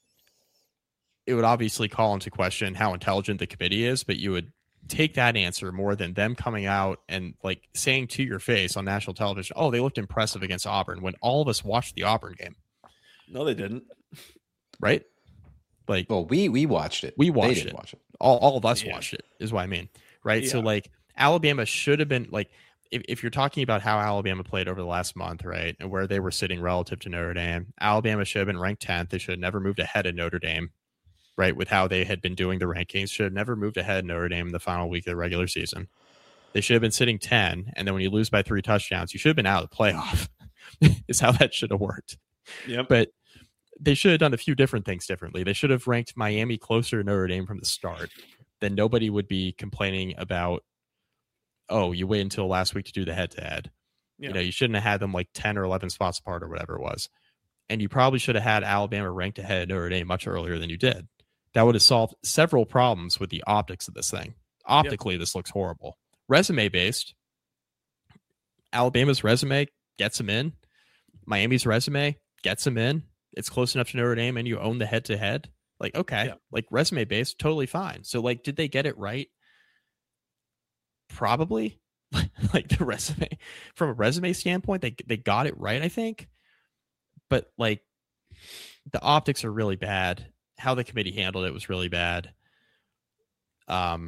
It would obviously call into question how intelligent the committee is, but you would take that answer more than them coming out and like saying to your face on national television, oh, they looked impressive against Auburn, when all of us watched the Auburn game. No, they didn't. Right? Like, well, we watched it. We watched it. Watch it. All of us watched it, is what I mean. Right? Yeah. So like Alabama should have been like, if you're talking about how Alabama played over the last month, right, and where they were sitting relative to Notre Dame, Alabama should have been ranked 10th. They should have never moved ahead of Notre Dame, right, with how they had been doing the rankings. Should have never moved ahead of Notre Dame in the final week of the regular season. They should have been sitting 10, and then when you lose by 3 touchdowns, you should have been out of the playoff, is how that should have worked. Yep. But they should have done a few different things differently. They should have ranked Miami closer to Notre Dame from the start. Then nobody would be complaining about, oh, you wait until last week to do the head-to-head. Yeah. You shouldn't have had them like 10 or 11 spots apart or whatever it was. And you probably should have had Alabama ranked ahead of Notre Dame much earlier than you did. That would have solved several problems with the optics of this thing. Optically, This looks horrible. Resume-based, Alabama's resume gets them in. Miami's resume gets them in. It's close enough to Notre Dame, and you own the head-to-head. Like, okay, like resume-based, totally fine. So, like, did they get it right? Probably. Like the resume, from a resume standpoint, they got it right, I think. But like the optics are really bad. How the committee handled it was really bad. How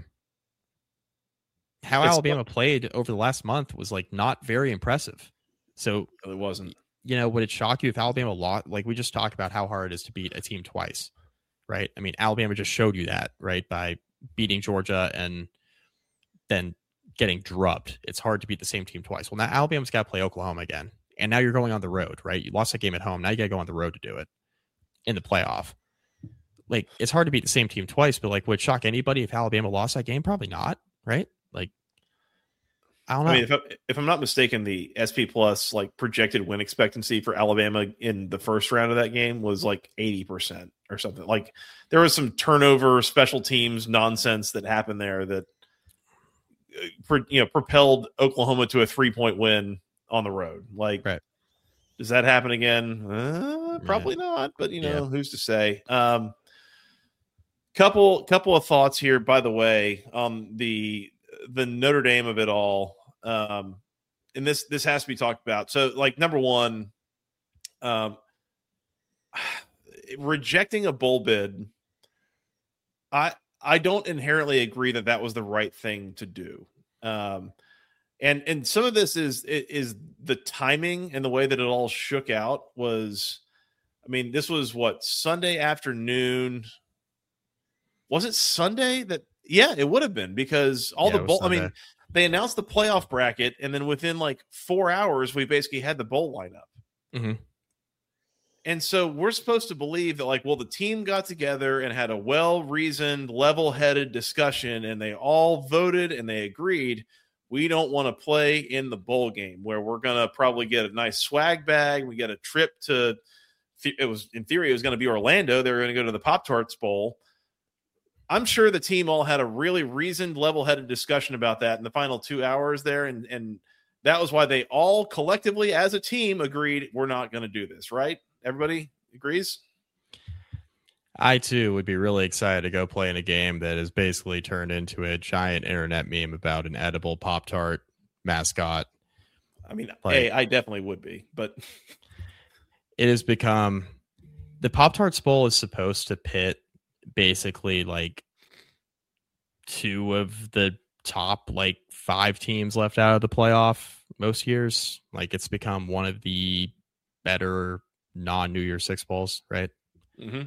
Alabama played over the last month was like not very impressive. So it wasn't. Would it shock you if Alabama lost? Like we just talked about how hard it is to beat a team twice, right? I mean, Alabama just showed you that, right? By beating Georgia and then getting drubbed. It's hard to beat the same team twice. Well, now Alabama's got to play Oklahoma again. And now you're going on the road, right? You lost that game at home. Now you got to go on the road to do it in the playoff. Like, it's hard to beat the same team twice, but like, would it shock anybody if Alabama lost that game? Probably not, right? Like, I don't know. I mean, if I'm not mistaken, the SP Plus like projected win expectancy for Alabama in the first round of that game was like 80% or something. Like, there was some turnover, special teams nonsense that happened there that propelled Oklahoma to a 3-point win on the road. Like, right. Does that happen again? Probably not, but who's to say? Couple of thoughts here, by the way, the Notre Dame of it all. And this has to be talked about. So, like, number one, rejecting a bowl bid, I don't inherently agree that was the right thing to do. And some of this is the timing and the way that it all shook out was, I mean, this was what, Sunday afternoon. Was it Sunday that? Yeah, it would have been, because all the bowl, I mean, they announced the playoff bracket, and then within like 4 hours, we basically had the bowl lineup. Mm-hmm. And so we're supposed to believe that, like, well, the team got together and had a well-reasoned, level-headed discussion, and they all voted and they agreed, we don't want to play in the bowl game where we're going to probably get a nice swag bag. We get a trip to it was in theory it was going to be Orlando. They were going to go to the Pop-Tarts Bowl. I'm sure the team all had a really reasoned, level-headed discussion about that in the final 2 hours there, and that was why they all collectively as a team agreed we're not going to do this, right? Everybody agrees? I, too, would be really excited to go play in a game that is basically turned into a giant internet meme about an edible Pop-Tart mascot. I mean, hey, I definitely would be, but it has become the Pop-Tarts Bowl is supposed to pit basically like two of the top like 5 teams left out of the playoff most years. Like it's become one of the better non-New Year's Six bowls, right? Mm-hmm.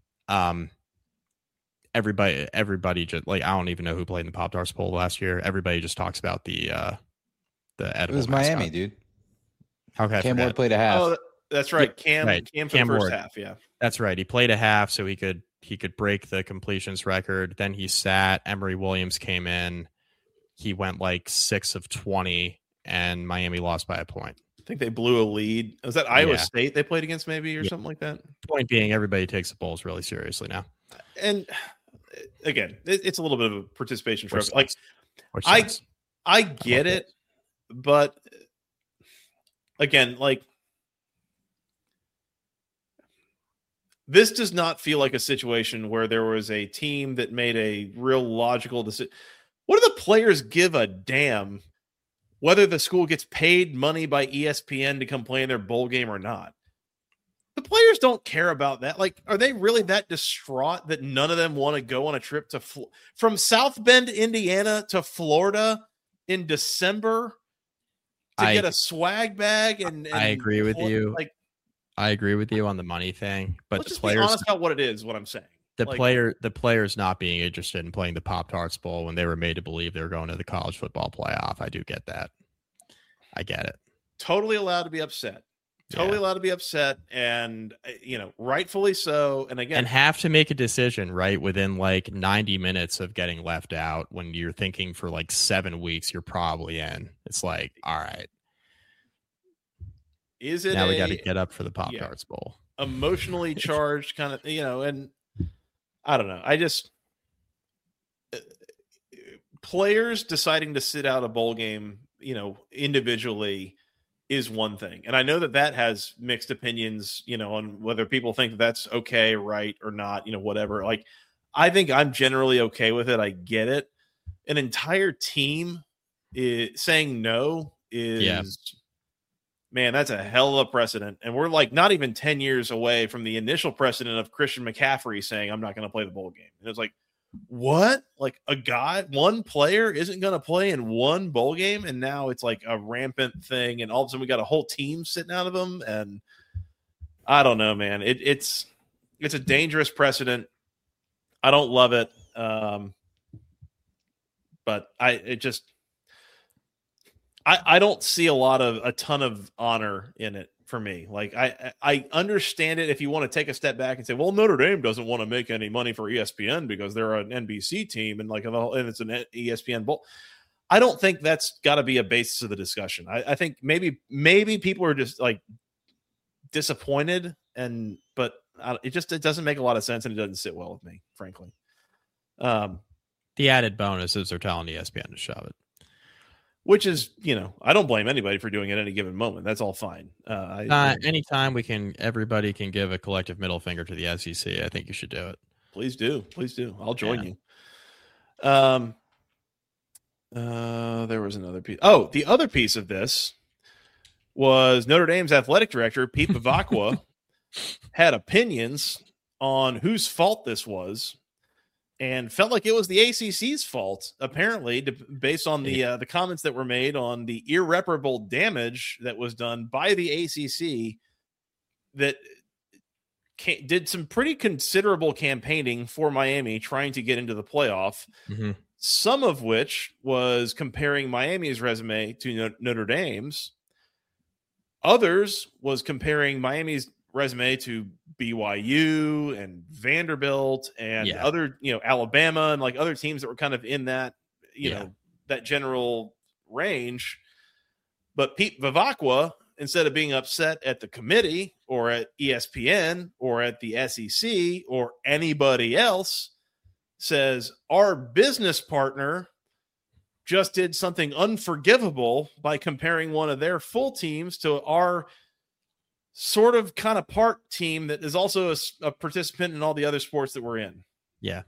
Everybody just like, I don't even know who played in the Pop-Tarts Bowl last year. Everybody just talks about the edible. It was mascot. Miami, dude. Okay, Cam Ward played a half. Oh, that's right. Cam for Cam the first Ward. half. Yeah, that's right. He played a half so he could break the completions record. Then he sat. Emory Williams came in. He went like 6 of 20, and Miami lost by a point. I think they blew a lead. Was that Iowa State they played against maybe or something like that? Point being, everybody takes the bowls really seriously now. And again, it's a little bit of a participation trophy. Like sucks. I get it, but again, like this does not feel like a situation where there was a team that made a real logical decision. What do the players give a damn whether the school gets paid money by ESPN to come play in their bowl game or not? The players don't care about that. Like, are they really that distraught that none of them want to go on a trip to from South Bend, Indiana to Florida in December to get a swag bag? And I agree with you. Like, I agree with you on the money thing, but let's the just players, be honest about what it is. What I'm saying, the players not being interested in playing the Pop-Tarts Bowl when they were made to believe they were going to the college football playoff. I do get that. I get it. Totally allowed to be upset. Totally allowed to be upset, and rightfully so. And again, and have to make a decision right within like 90 minutes of getting left out when you're thinking for like 7 weeks you're probably in. It's like, all right, is it now we got to get up for the Pop-Tarts Bowl? Emotionally charged kind of, and I don't know. I just players deciding to sit out a bowl game, individually is one thing. And I know that has mixed opinions, on whether people think that's okay, right, or not, whatever. Like, I think I'm generally okay with it. I get it. An entire team saying no is, man, that's a hell of a precedent. And we're like not even 10 years away from the initial precedent of Christian McCaffrey saying, I'm not going to play the bowl game. And it's like, what? Like one player isn't going to play in one bowl game, and now it's like a rampant thing, and all of a sudden we got a whole team sitting out of them, and I don't know, man. It's a dangerous precedent. I don't love it, but I don't see a ton of honor in it. For me, like I understand it if you want to take a step back and say, well, Notre Dame doesn't want to make any money for ESPN because they're an NBC team and and it's an ESPN bowl. I don't think that's got to be a basis of the discussion. I think maybe people are just like disappointed, but it doesn't make a lot of sense and it doesn't sit well with me, frankly. The added bonus is they're telling ESPN to shove it. Which is, I don't blame anybody for doing it at any given moment. That's all fine. Anytime everybody can give a collective middle finger to the SEC, I think you should do it. Please do. I'll join you. There was another piece. Oh, the other piece of this was Notre Dame's athletic director, Pete Bevacqua, had opinions on whose fault this was. And felt like it was the ACC's fault, apparently, based on the comments that were made on the irreparable damage that was done by the ACC that did some pretty considerable campaigning for Miami trying to get into the playoff, some of which was comparing Miami's resume to Notre Dame's. Others was comparing Miami's resume to BYU and Vanderbilt and other, Alabama and like other teams that were kind of in that, that general range. But Pete Bevacqua instead of being upset at the committee or at ESPN or at the SEC or anybody else, says our business partner just did something unforgivable by comparing one of their full teams to our sort of kind of part team that is also a participant in all the other sports that we're in. Yeah.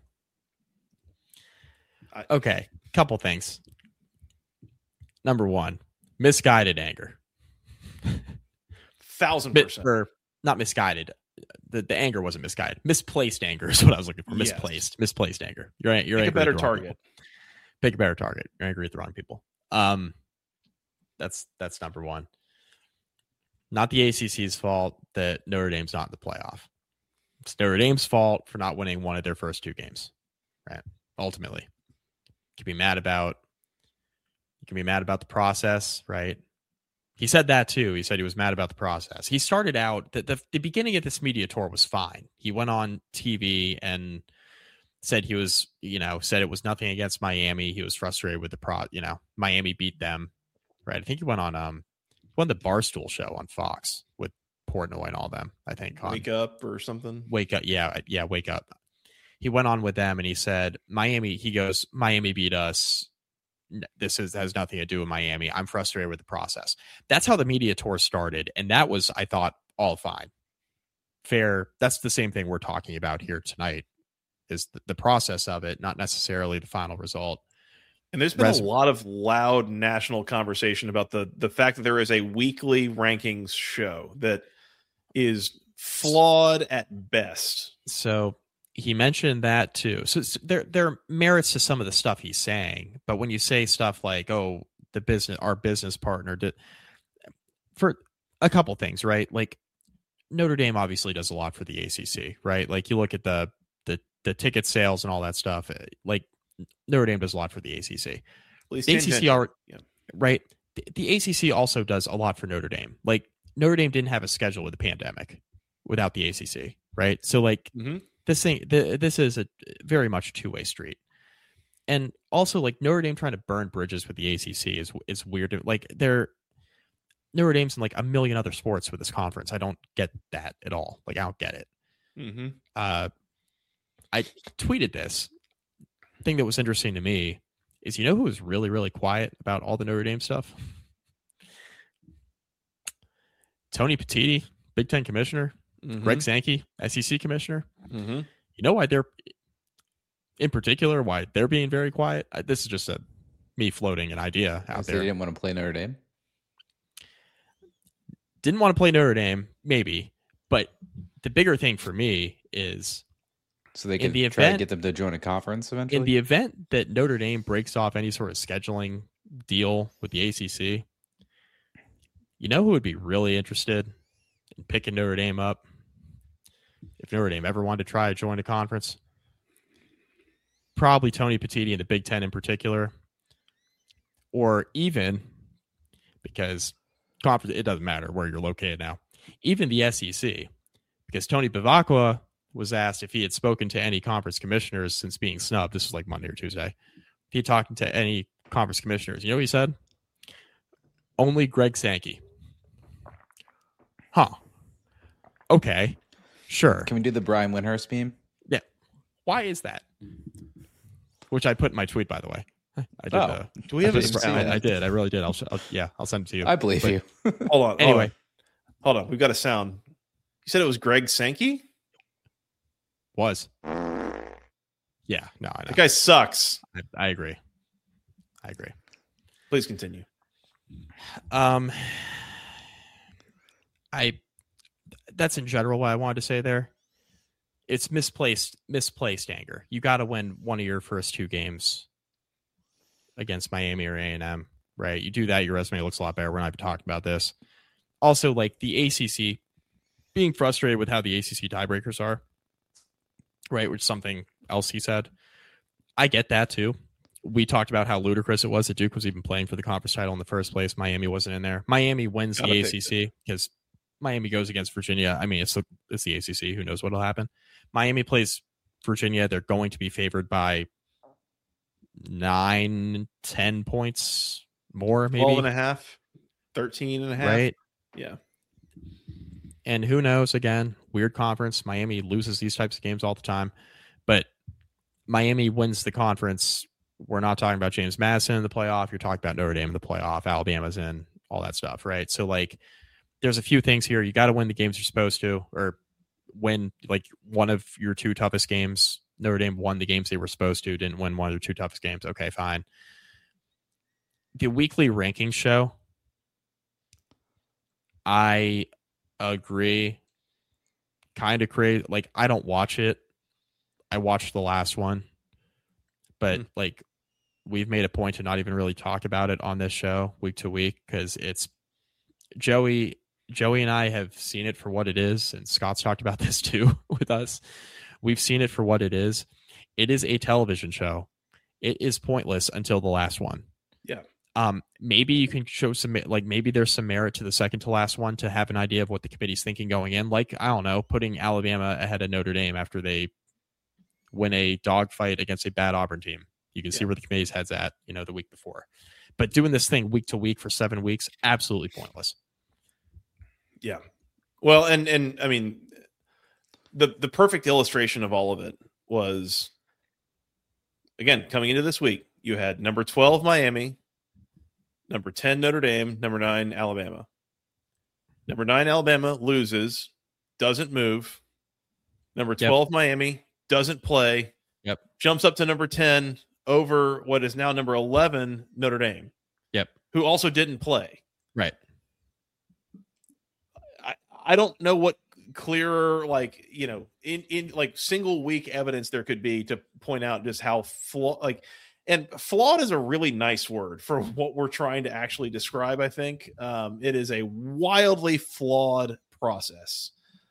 Okay. Couple things. Number one, misguided anger. 1,000%. Or not misguided. The anger wasn't misguided. Misplaced anger is what I was looking for. Misplaced anger. You're Pick a better target. Pick a better target. You're angry at the wrong people. That's number one. Not the ACC's fault that Notre Dame's not in the playoff. It's Notre Dame's fault for not winning one of their first 2 games. Right? Ultimately, you can be mad about the process, right? He said that too. He said he was mad about the process. He started out the beginning of this media tour was fine. He went on TV and said he was, said it was nothing against Miami. He was frustrated with Miami beat them, right? I think he went on the Barstool show on Fox with Portnoy and all them. I think Wake Up or something. Wake Up, yeah, Wake Up. He went on with them and he said Miami beat us. This has nothing to do with Miami. I'm frustrated with the process. That's how the media tour started. And that was, I thought, all fine. Fair. That's the same thing we're talking about here tonight, is the process of it, not necessarily the final result. And there's been a lot of loud national conversation about the fact that there is a weekly rankings show that is flawed at best. So he mentioned that too. So there are merits to some of the stuff he's saying, but when you say stuff like, "Oh, our business partner did," for a couple things, right? Like Notre Dame obviously does a lot for the ACC, right? Like you look at the ticket sales and all that stuff. Like Notre Dame does a lot for the ACC. The ACC right? The ACC also does a lot for Notre Dame. Like Notre Dame didn't have a schedule with the pandemic without the ACC, right? So like. Mm-hmm. This is a very much two-way street. And also like Notre Dame trying to burn bridges with the ACC is weird. Like Notre Dame's in like a million other sports with this conference. I don't get that at all. Like I don't get it. Mm-hmm. I tweeted this. Thing that was interesting to me is, who was really, really quiet about all the Notre Dame stuff? Tony Petitti, Big Ten commissioner. Mm-hmm. Greg Sankey, SEC commissioner. Mm-hmm. You know why why they're being very quiet? This is just me floating an idea out there. They didn't want to play Notre Dame? Didn't want to play Notre Dame, maybe. But the bigger thing for me is... So they can try to get them to join a conference eventually? In the event that Notre Dame breaks off any sort of scheduling deal with the ACC, who would be really interested in picking Notre Dame up? If Notre Dame ever wanted to try to join a conference, probably Tony Petitti and the Big Ten in particular, or even because conference, it doesn't matter where you're located now, even the SEC, because Tony Bevacqua was asked if he had spoken to any conference commissioners since being snubbed. This was like Monday or Tuesday. If he had talked to any conference commissioners, what he said? Only Greg Sankey. Huh. Okay. Sure. Can we do the Brian Windhurst meme? Yeah. Why is that? Which I put in my tweet, by the way. I did. Do we have a sound? I did. I really did. I'll send it to you. I believe you. Hold on. Anyway. Hold on. We've got a sound. You said it was Greg Sankey? Was. Yeah. No, I know. The guy sucks. I agree. Please continue. That's in general what I wanted to say there. It's misplaced anger. You got to win one of your first 2 games against Miami or A&M, right? You do that, your resume looks a lot better. We're not even talking about this. Also, like the ACC, being frustrated with how the ACC tiebreakers are, right? Which is something else he said. I get that too. We talked about how ludicrous it was that Duke was even playing for the conference title in the first place. Miami wasn't in there. Miami wins the ACC because Miami goes against Virginia. I mean, it's the ACC. Who knows what will happen? Miami plays Virginia. They're going to be favored by 9-10 points more, maybe 12.5, 13.5. Right. Yeah. And who knows, again, weird conference. Miami loses these types of games all the time, but Miami wins the conference. We're not talking about James Madison in the playoff. You're talking about Notre Dame in the playoff. Alabama's in, all that stuff, right? So, like, there's a few things here. You got to win the games you're supposed to, or win, like, one of your two toughest games. Notre Dame won the games they were supposed to, didn't win one of their two toughest games. Okay, fine. The weekly rankings show, I agree. Kind of crazy. Like, I don't watch it. I watched the last one, but like, we've made a point to not even really talk about it on this show week to week, because it's Joey and I have seen it for what it is, and Scott's talked about this too with us. We've seen it for what it is. It is a television show. It is pointless until the last one. Yeah. Maybe you can show some, like, maybe there's some merit to the second to last one to have an idea of what the committee's thinking going in. Like, I don't know, putting Alabama ahead of Notre Dame after they win a dogfight against a bad Auburn team. You can see where the committee's head's at, the week before. But doing this thing week to week for 7 weeks, absolutely pointless. Yeah. Well, and I mean, the perfect illustration of all of it was, again, coming into this week, you had number 12 Miami, number 10 Notre Dame, number 9 Alabama. Number 9 Alabama loses, doesn't move. Number 12 Miami doesn't play. Yep. Jumps up to number 10 over what is now number 11 Notre Dame. Yep. Who also didn't play. Right. I don't know what clearer, like, in like single week evidence there could be to point out just how and flawed is a really nice word for what we're trying to actually describe. I think it is a wildly flawed process.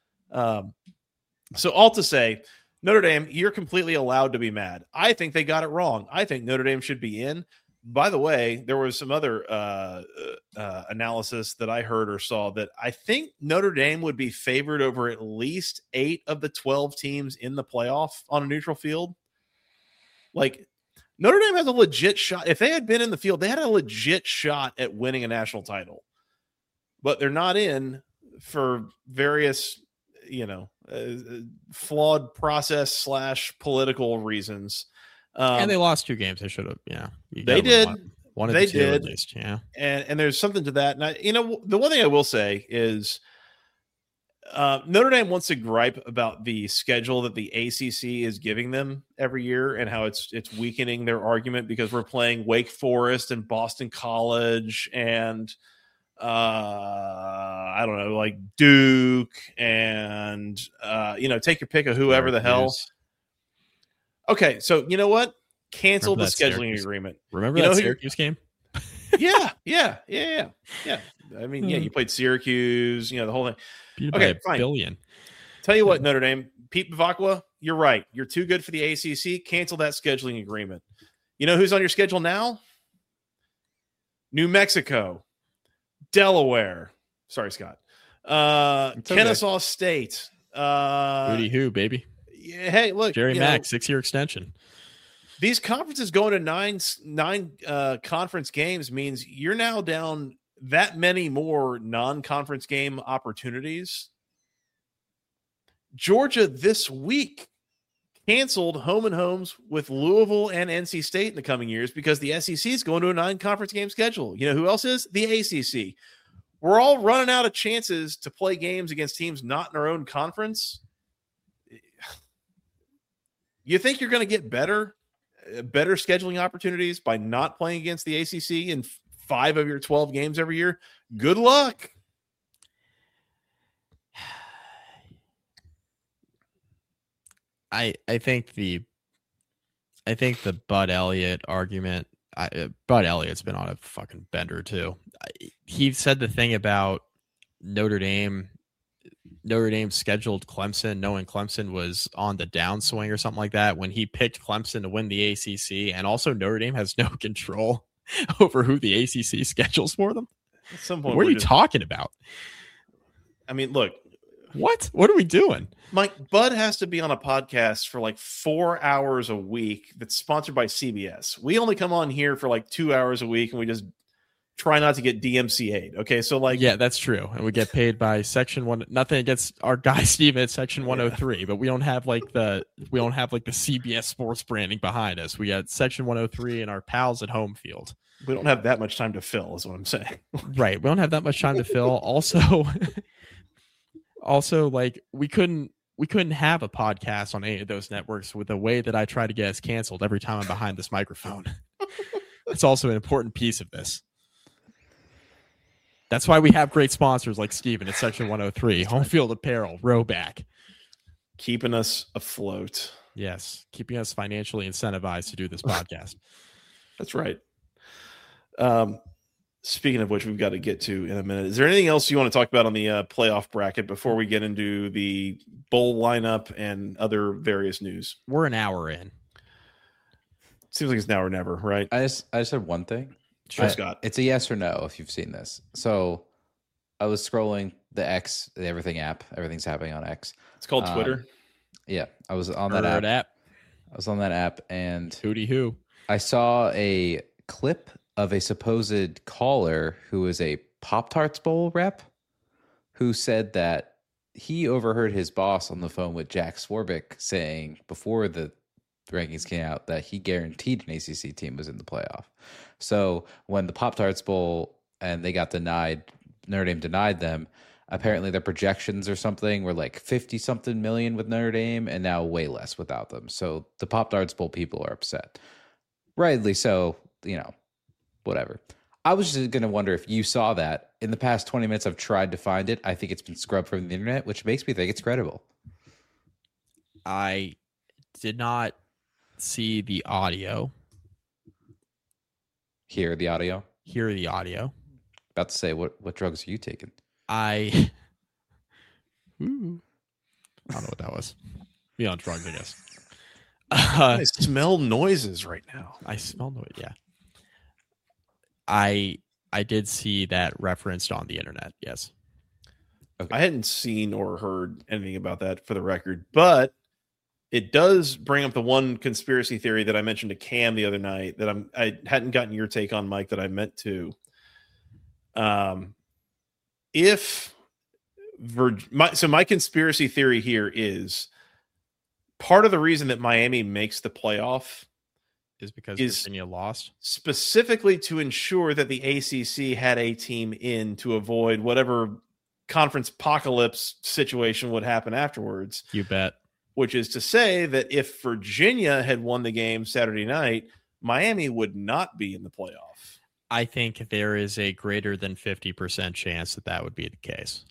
So all to say, Notre Dame, you're completely allowed to be mad. I think they got it wrong. I think Notre Dame should be in. By the way, there was some other analysis that I heard or saw that I think Notre Dame would be favored over at least 8 of the 12 teams in the playoff on a neutral field. Like, Notre Dame has a legit shot. If they had been in the field, they had a legit shot at winning a national title. But they're not in for various, flawed process / political reasons. And they lost 2 games. They should have, they did. One of they the 2 did. at least, yeah. And there's something to that. And the one thing I will say is Notre Dame wants to gripe about the schedule that the ACC is giving them every year and how it's weakening their argument because we're playing Wake Forest and Boston College and I don't know, like Duke and take your pick of whoever the hell. Okay, so you know what? Cancel the scheduling agreement. Remember that Syracuse game? Yeah. I mean, you played Syracuse, the whole thing. Okay, fine. Billion. Tell you what, Notre Dame, Pete Bavacqua, you're right. You're too good for the ACC. Cancel that scheduling agreement. You know who's on your schedule now? New Mexico, Delaware. Sorry, Scott. Kennesaw State. Booty who, baby? Yeah, hey, look. Jerry Mack, 6-year extension. These conferences going to nine conference games means you're now down that many more non-conference game opportunities. Georgia this week canceled home and homes with Louisville and NC State in the coming years because the SEC is going to a 9-conference game schedule. You know who else is? The ACC. We're all running out of chances to play games against teams not in our own conference. You think you're going to get better scheduling opportunities by not playing against the ACC in 5 of your 12 games every year? Good luck. I think the Bud Elliott argument. Bud Elliott's been on a fucking bender too. He said the thing about Notre Dame scheduled Clemson, knowing Clemson was on the downswing or something like that when he picked Clemson to win the ACC, and also Notre Dame has no control over who the ACC schedules for them. At some point, what are you talking about? I mean, look. What are we doing? Mike, Bud has to be on a podcast for like 4 hours a week that's sponsored by CBS. We only come on here for like 2 hours a week and we just try not to get DMCA'd. Okay, so like, yeah, that's true, and we get paid by Section 1. Nothing against our guy Steven at Section 103, but we don't have like the CBS Sports branding behind us. We got Section 103 and our pals at home field. we don't have that much time to fill, is what I'm saying. Right, we don't have that much time to fill. Also, like we couldn't have a podcast on any of those networks with the way that I try to get us canceled every time I'm behind this microphone. It's also an important piece of this. That's why we have great sponsors like Steven at Section 103, Home Field Apparel, Rowback. Keeping us afloat. Yes, keeping us financially incentivized to do this podcast. That's right. Speaking of which, we've got to get to in a minute. Is there anything else you want to talk about on the playoff bracket before we get into the bowl lineup and other various news? We're an hour in. Seems like it's now or never, right? I just had one thing. Sure, Scott. It's a yes or no if you've seen this. So I was scrolling the X, the Everything app. Everything's happening on X. It's called Twitter. Yeah, I was on that app. I was on that app, and Hootie hoo. I saw a clip of a supposed caller who is a Pop-Tarts Bowl rep who said that he overheard his boss on the phone with Jack Swarbrick saying before the rankings came out that he guaranteed an ACC team was in the playoff. So when the Pop-Tarts Bowl and they got denied, Notre Dame denied them, apparently their projections or something were like 50-something million with Notre Dame and now way less without them. So the Pop-Tarts Bowl people are upset. Rightly so, whatever. I was just going to wonder if you saw that. In the past 20 minutes, I've tried to find it. I think it's been scrubbed from the internet, which makes me think it's credible. I did not see the audio. Hear the audio? Hear the audio. About to say, what drugs are you taking? I don't know what that was. Be on drugs, I guess. I smell noises right now. I smell noise, yeah. I did see that referenced on the internet, yes. Okay. I hadn't seen or heard anything about that for the record, but it does bring up the one conspiracy theory that I mentioned to Cam the other night that I hadn't gotten your take on, Mike, that I meant to. My conspiracy theory here is part of the reason that Miami makes the playoff is because Virginia lost, specifically to ensure that the ACC had a team in to avoid whatever conference apocalypse situation would happen afterwards. You bet. Which is to say that if Virginia had won the game Saturday night, Miami would not be in the playoff. I think there is a greater than 50% chance that would be the case.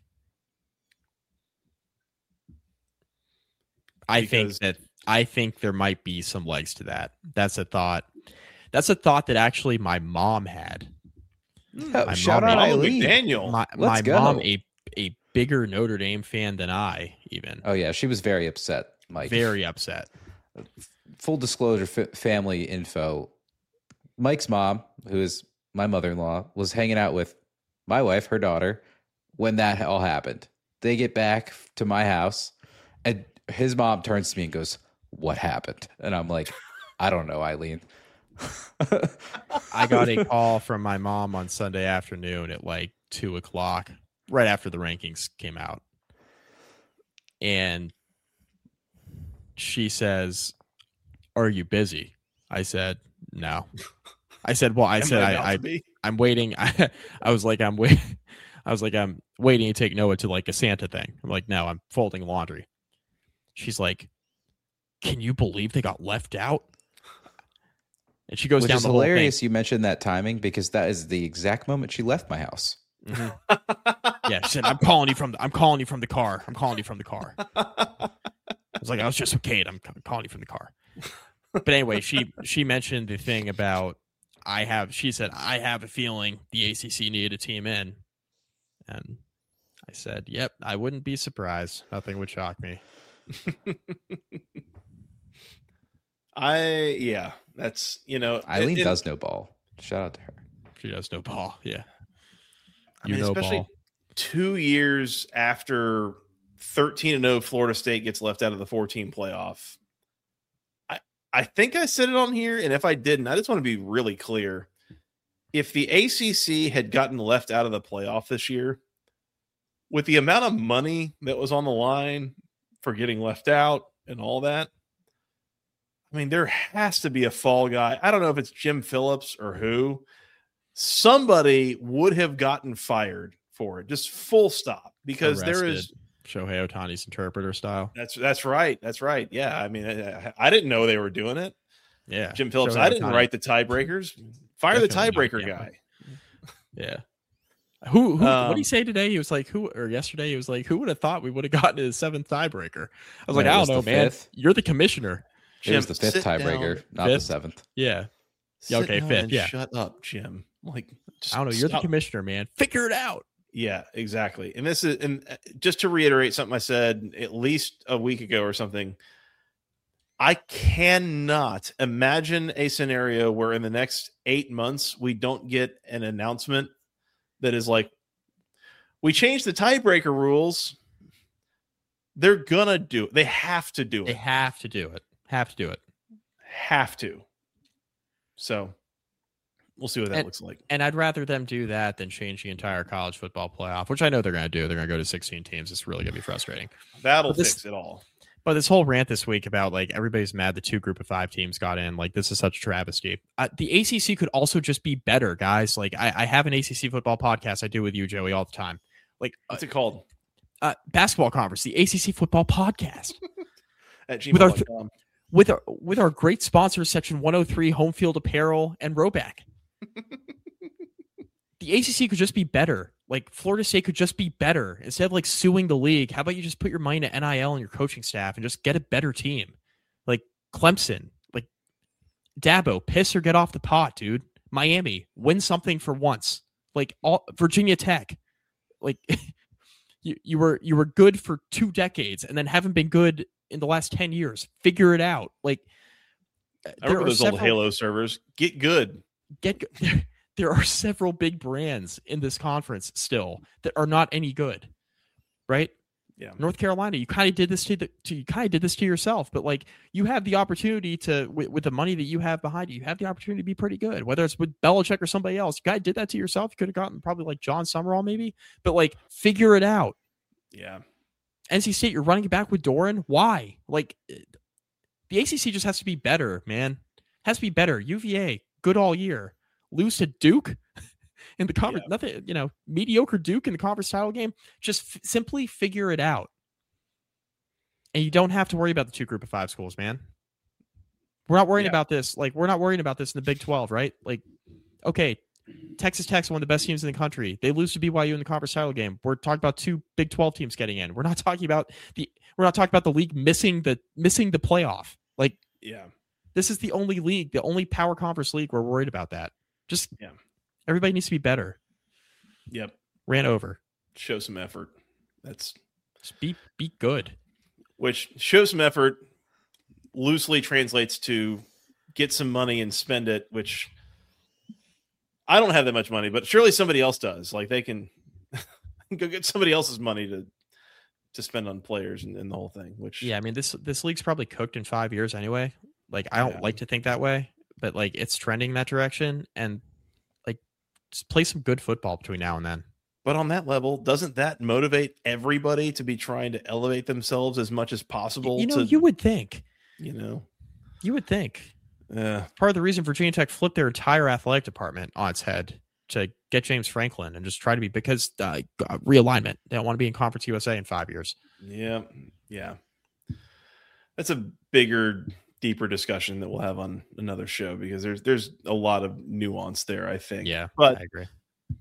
I think there might be some legs to that. That's a thought. That's a thought that actually my mom had. Shout out Eileen. Daniel. My mom, a bigger Notre Dame fan than I even. Oh yeah, she was very upset, Mike. Very upset. Full disclosure, family info. Mike's mom, who is my mother-in-law, was hanging out with my wife, her daughter, when that all happened. They get back to my house, and his mom turns to me and goes, "What happened?" And I'm like, "I don't know, Eileen." I got a call from my mom on Sunday afternoon at like 2:00, right after the rankings came out. And she says, "Are you busy?" I said, "No." I said, "Well," I'm waiting. I was like, I'm waiting to take Noah to like a Santa thing. I'm like, "No, I'm folding laundry." She's like, "Can you believe they got left out?" And she goes down the whole thing. Hilarious you mentioned that timing because that is the exact moment she left my house. Mm-hmm. Yeah, she said, I'm calling you from the car. I was like, I was just with Kate. I'm calling you from the car. But anyway, she mentioned the thing about she said, I have a feeling the ACC needed a team in. And I said, yep, I wouldn't be surprised. Nothing would shock me. That's, Eileen does know ball. Shout out to her. She does know ball. Yeah. Especially ball. 2 years after 13-0 Florida State gets left out of the 4-team playoff. I think I said it on here, and if I didn't, I just want to be really clear. if the ACC had gotten left out of the playoff this year, with the amount of money that was on the line for getting left out and all that, I mean, there has to be a fall guy. I don't know if it's Jim Phillips or who. Somebody would have gotten fired for it, just full stop, because Arrested. there is Shohei Ohtani's interpreter style. That's right. That's right. Yeah. I mean, I didn't know they were doing it. Yeah. Jim Phillips, Shohei I didn't Ohtani. write the tiebreakers. Fire the Definitely tiebreaker not, guy. Yeah. Who what did he Um, say today? He was like, yesterday he was like, who would have thought we would have gotten to the 7th tiebreaker? I was like, No, it I was don't know, the man. 5th. You're the commissioner. It was the Jim, 5th sit tiebreaker, down. not Fifth? the 7th. Yeah. Sit okay, down 5th, and yeah. Shut up, Jim. Like, just I don't know. You're stop. the commissioner, man. Figure it out. Yeah, exactly. And this is, and just to reiterate something I said at least a week ago or something, I cannot imagine a scenario where in the next 8 months we don't get an announcement that is like, we changed the tiebreaker rules. They're gonna do it. They have to do They it. have to do it. Have to do it. Have to. So we'll see what that looks like. And I'd rather them do that than change the entire college football playoff, which I know they're going to do. They're going to go to 16 teams. It's really going to be frustrating. That'll But this- fix it all. But this whole rant this week about like everybody's mad the 2 group of 5 teams got in, like this is such a travesty. The ACC could also just be better, guys. Like I have an ACC football podcast I do with you, Joey, all the time. Like What's it called? Basketball Conference, the ACC football podcast. At With our gmail.com. with our great sponsors, Section 103, Home Field Apparel, and Roback. The ACC could just be better. Like Florida State could just be better. Instead of like suing the league, how about you just put your money to NIL and your coaching staff and just get a better team? Like Clemson, like Dabo, piss or get off the pot, dude. Miami, win something for once. Like all Virginia Tech, like you were good for 2 decades and then haven't been good in the last 10 years. Figure it out. Like I remember those old Halo servers. Get good. There are several big brands in this conference still that are not any good, right? Yeah. North Carolina, you kind of did this to yourself, but like you have the opportunity to, with the money that you have behind you have the opportunity to be pretty good. Whether it's with Belichick or somebody else, you guys did that to yourself. You could have gotten probably like John Summerall, maybe, but like figure it out. Yeah. NC State, you're running it back with Doran. Why? Like the ACC just has to be better, man. Has to be better. UVA, good all year. Lose to Duke in the conference, nothing, mediocre Duke in the conference title game. Just simply figure it out. And you don't have to worry about the 2 group of 5 schools, man. We're not worrying about this. Like, we're not worrying about this in the Big 12, right? Like, okay, Texas Tech's one of the best teams in the country. They lose to BYU in the conference title game. We're talking about 2 Big 12 teams getting in. We're not talking about the league missing the playoff. Like, Yeah. this is the only league, the only power conference league we're worried about that. Just everybody needs to be better. Yep. Ran over. Show some effort. That's Just be good. which show some effort loosely translates to get some money and spend it, which I don't have that much money, but surely somebody else does. Like they can go get somebody else's money to spend on players and the whole thing. Which Yeah, I mean this league's probably cooked in 5 years anyway. Like I don't like to think that way, but like it's trending that direction, and like just play some good football between now and then. But on that level, doesn't that motivate everybody to be trying to elevate themselves as much as possible? You would think. You would think. Yeah. Part of the reason Virginia Tech flipped their entire athletic department on its head to get James Franklin and just try to be, because realignment. They don't want to be in Conference USA in 5 years. Yeah. Yeah. That's a bigger, deeper discussion that we'll have on another show, because there's a lot of nuance there, I think. Yeah, but I agree.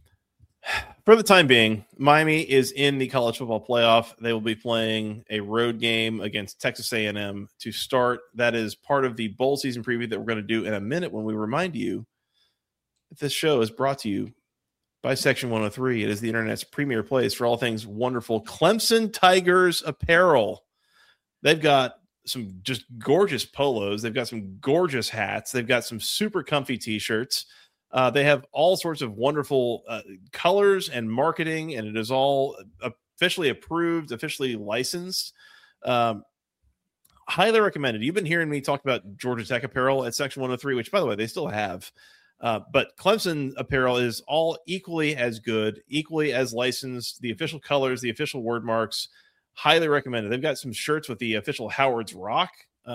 For the time being, Miami is in the college football playoff. They will be playing a road game against Texas A&M to start. That is part of the bowl season preview that we're going to do in a minute, when we remind you that this show is brought to you by Section 103. It is the internet's premier place for all things wonderful. Clemson Tigers apparel. They've got some just gorgeous polos. They've got some gorgeous hats. They've got some super comfy t-shirts. They have all sorts of wonderful colors and marketing, and it is all officially approved, officially licensed. Highly recommended. You've been hearing me talk about Georgia Tech apparel at Section 103, which, by the way, they still have. But Clemson apparel is all equally as good, equally as licensed. The official colors, the official word marks, highly recommended. They've got some shirts with the official Howard's Rock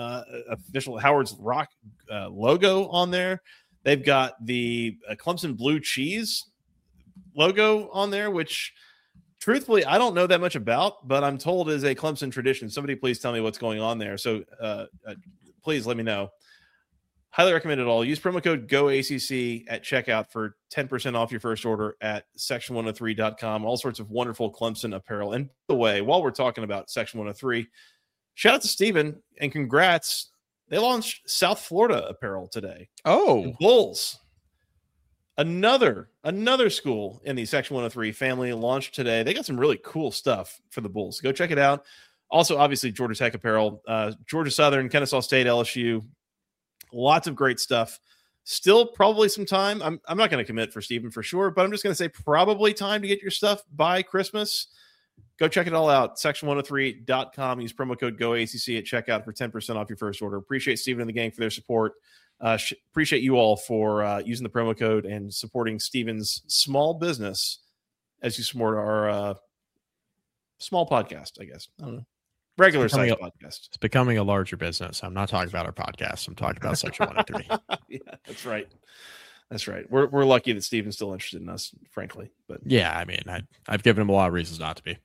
logo on there. They've got the Clemson blue cheese logo on there, which truthfully I don't know that much about, but I'm told is a Clemson tradition. Somebody please tell me what's going on there. So please let me know. Highly recommend it all. Use promo code GOACC at checkout for 10% off your first order at section103.com. All sorts of wonderful Clemson apparel. And by the way, while we're talking about Section 103, shout out to Steven and congrats. They launched South Florida apparel today. Oh, The Bulls. Another school in the Section 103 family launched today. They got some really cool stuff for the Bulls. Go check it out. Also, obviously, Georgia Tech apparel, Georgia Southern, Kennesaw State, LSU. Lots of great stuff. Still probably some time. I'm not going to commit for Steven for sure, but I'm just going to say probably time to get your stuff by Christmas. Go check it all out. Section103.com. Use promo code GOACC at checkout for 10% off your first order. Appreciate Steven and the gang for their support. Appreciate you all for using the promo code and supporting Steven's small business as you support our small podcast, I guess. I don't know. Regular size podcast. It's becoming a larger business. I'm not talking about our podcast. I'm talking about Section 103. Yeah, that's right. That's right. We're lucky that Steven's still interested in us, frankly. But yeah, I mean, I've given him a lot of reasons not to be.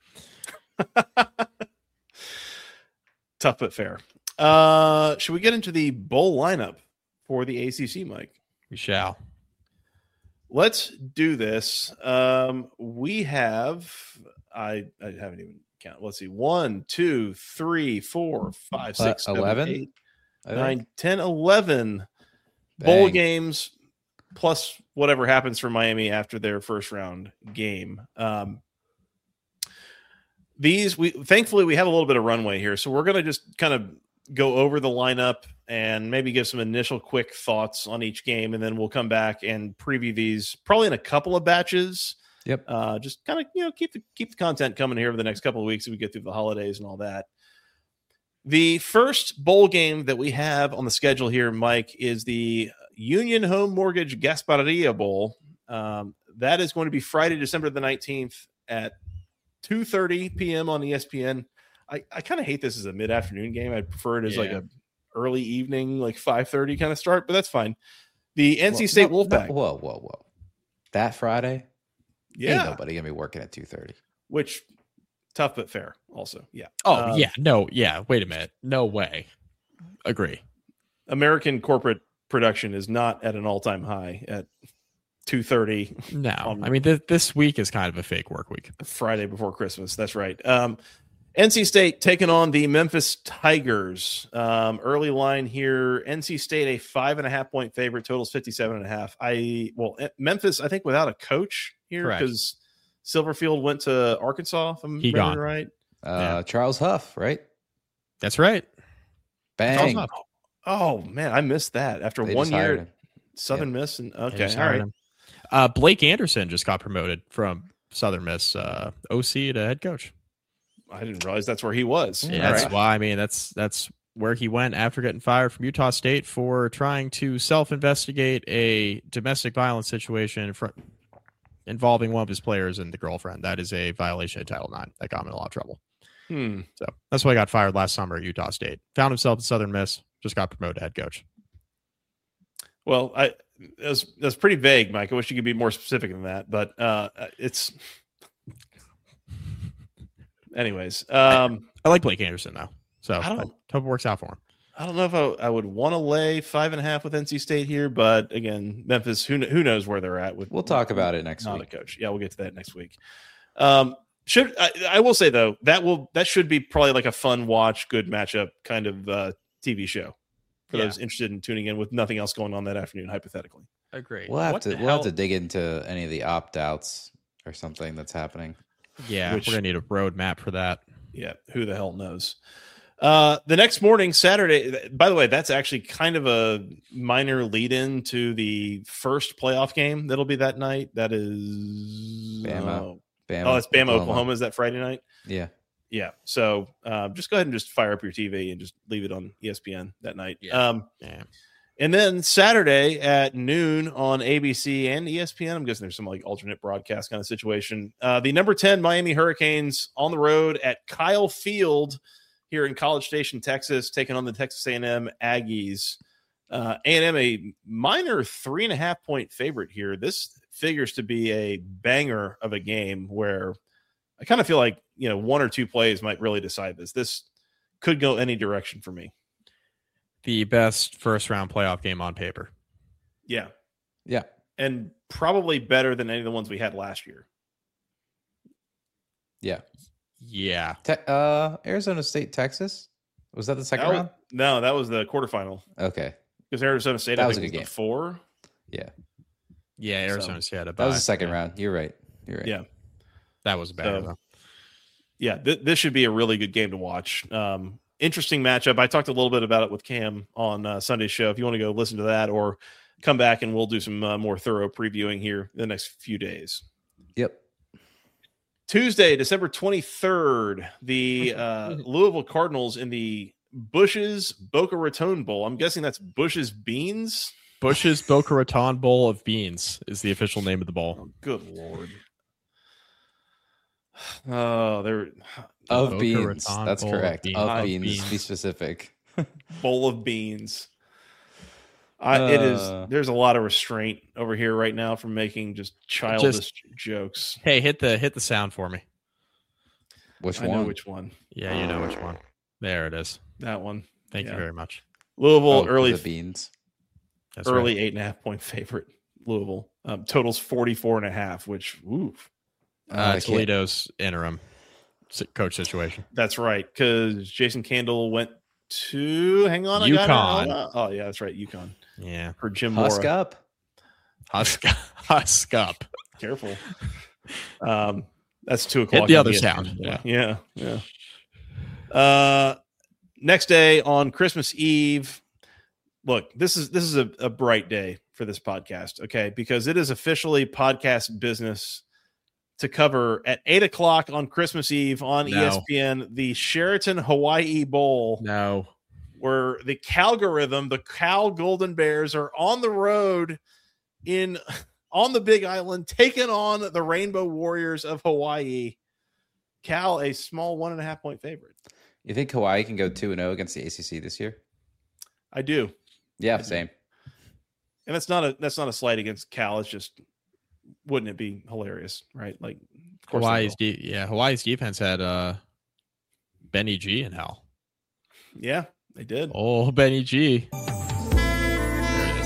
Tough but fair. Should we get into the bowl lineup for the ACC, Mike? We shall. Let's do this. We have I haven't even count. Let's see. 1, 2, 3, 4, 5, 6, 7, 11? 8, 9, 10, 11 bowl games plus whatever happens for Miami after their first round game. Thankfully we have a little bit of runway here, so we're going to just kind of go over the lineup and maybe give some initial quick thoughts on each game, and then we'll come back and preview these probably in a couple of batches. Yep. Just kind of keep the content coming here over the next couple of weeks as we get through the holidays and all that. The first bowl game that we have on the schedule here, Mike, is the Union Home Mortgage Gasparilla Bowl. That is going to be Friday, December the 19th at 2:30 p.m. on ESPN. I kind of hate this as a mid-afternoon game. I prefer it as like a early evening, like 5:30 kind of start, but that's fine. The NC State Wolfpack. Whoa. That Friday? Yeah. Ain't nobody going to be working at 2:30. Which, tough but fair also. Yeah. Oh, wait a minute. No way. Agree. American corporate production is not at an all-time high at 2:30. No. I mean, this week is kind of a fake work week. Friday before Christmas. That's right. NC State taking on the Memphis Tigers. Early line here. NC State a 5.5 point favorite. Totals 57.5. Memphis, I think, without a coach here because Silverfield went to Arkansas. If I'm remembering right. Charles Huff, right? That's right. Bang. Oh man, I missed that after They 1 just hired year. him. Southern Miss and They okay, just all hired right. him. Blake Anderson just got promoted from Southern Miss OC to head coach. I didn't realize that's where he was. Yeah, that's why. I mean, that's where he went after getting fired from Utah State for trying to self-investigate a domestic violence situation involving one of his players and the girlfriend. That is a violation of Title IX. That got him in a lot of trouble. So that's why he got fired last summer at Utah State. Found himself at Southern Miss. Just got promoted to head coach. Well, that's pretty vague, Mike. I wish you could be more specific than that, but it's. Anyways, I like Blake Anderson though, so I hope it works out for him. I don't know if I would want to lay 5.5 with NC State here, but again, Memphis, who knows where they're at? We'll talk about it next week. Not a coach. Yeah, we'll get to that next week. I will say though that should be probably like a fun watch, good matchup kind of TV show for those interested in tuning in with nothing else going on that afternoon. Hypothetically, agree. We'll have to dig into any of the opt-outs or something that's happening. Yeah, we're gonna need a roadmap for that. Yeah, who the hell knows? The next morning, Saturday. By the way, that's actually kind of a minor lead-in to the first playoff game that'll be that night. That is Bama. It's Bama, Oklahoma. Is that Friday night? Yeah. Yeah. So just go ahead and just fire up your TV and just leave it on ESPN that night. Yeah. And then Saturday at noon on ABC and ESPN, I'm guessing there's some like alternate broadcast kind of situation. The number 10 Miami Hurricanes on the road at Kyle Field here in College Station, Texas, taking on the Texas A&M Aggies. A&M a minor 3.5 point favorite here. This figures to be a banger of a game where I kind of feel like, one or two plays might really decide this. This could go any direction for me. The best first round playoff game on paper. Yeah. Yeah. And probably better than any of the ones we had last year. Yeah. Yeah. Arizona State, Texas. Was that the second round? No, that was the quarterfinal. Okay. Because Arizona State, that I was think, a good game. 4. Yeah. Yeah, Arizona State had a bye. That was the second round. You're right. Yeah. That was bad. So, yeah, this should be a really good game to watch. Interesting matchup. I talked a little bit about it with Cam on Sunday's show. If you want to go listen to that or come back and we'll do some more thorough previewing here in the next few days. Yep. Tuesday, December 23rd, the Louisville Cardinals in the Bush's Boca Raton Bowl. I'm guessing that's Bush's Beans. Bush's Boca Raton Bowl of Beans is the official name of the bowl. Oh, good Lord. Oh, they're of Boca beans. Raton That's Bowl correct. of Of beans. beans. Be specific. Bowl of beans. It is. There's a lot of restraint over here right now from making just childish jokes. Hey, hit the sound for me. Which I one? know which one. Yeah, you know which one. There it is. That one. Thank you very much. Louisville early the beans. That's early right. 8.5 point favorite. Louisville totals 44.5, which oof. Toledo's interim coach situation. That's right, because Jason Candle went to UConn. Oh yeah, that's right, UConn. Yeah, For Jim Husk Mora. up. Husk up. Careful. That's 2:00. Hit the other on sound. Yeah. Next day on Christmas Eve. Look, this is a bright day for this podcast, okay? Because it is officially podcast business to cover at 8:00 on Christmas Eve on ESPN, the Sheraton Hawaii Bowl. No. Where the Calgorithm, the Cal Golden Bears, are on the road on the Big Island, taking on the Rainbow Warriors of Hawaii. Cal, a small 1.5 point favorite. You think Hawaii can go 2-0 against the ACC this year? I do. Yeah, same. And that's not a slight against Cal. It's just, wouldn't it be hilarious, right? Like, of course Hawaii's defense had Benny G in hell. Yeah, they did. Oh, Benny G. There it is.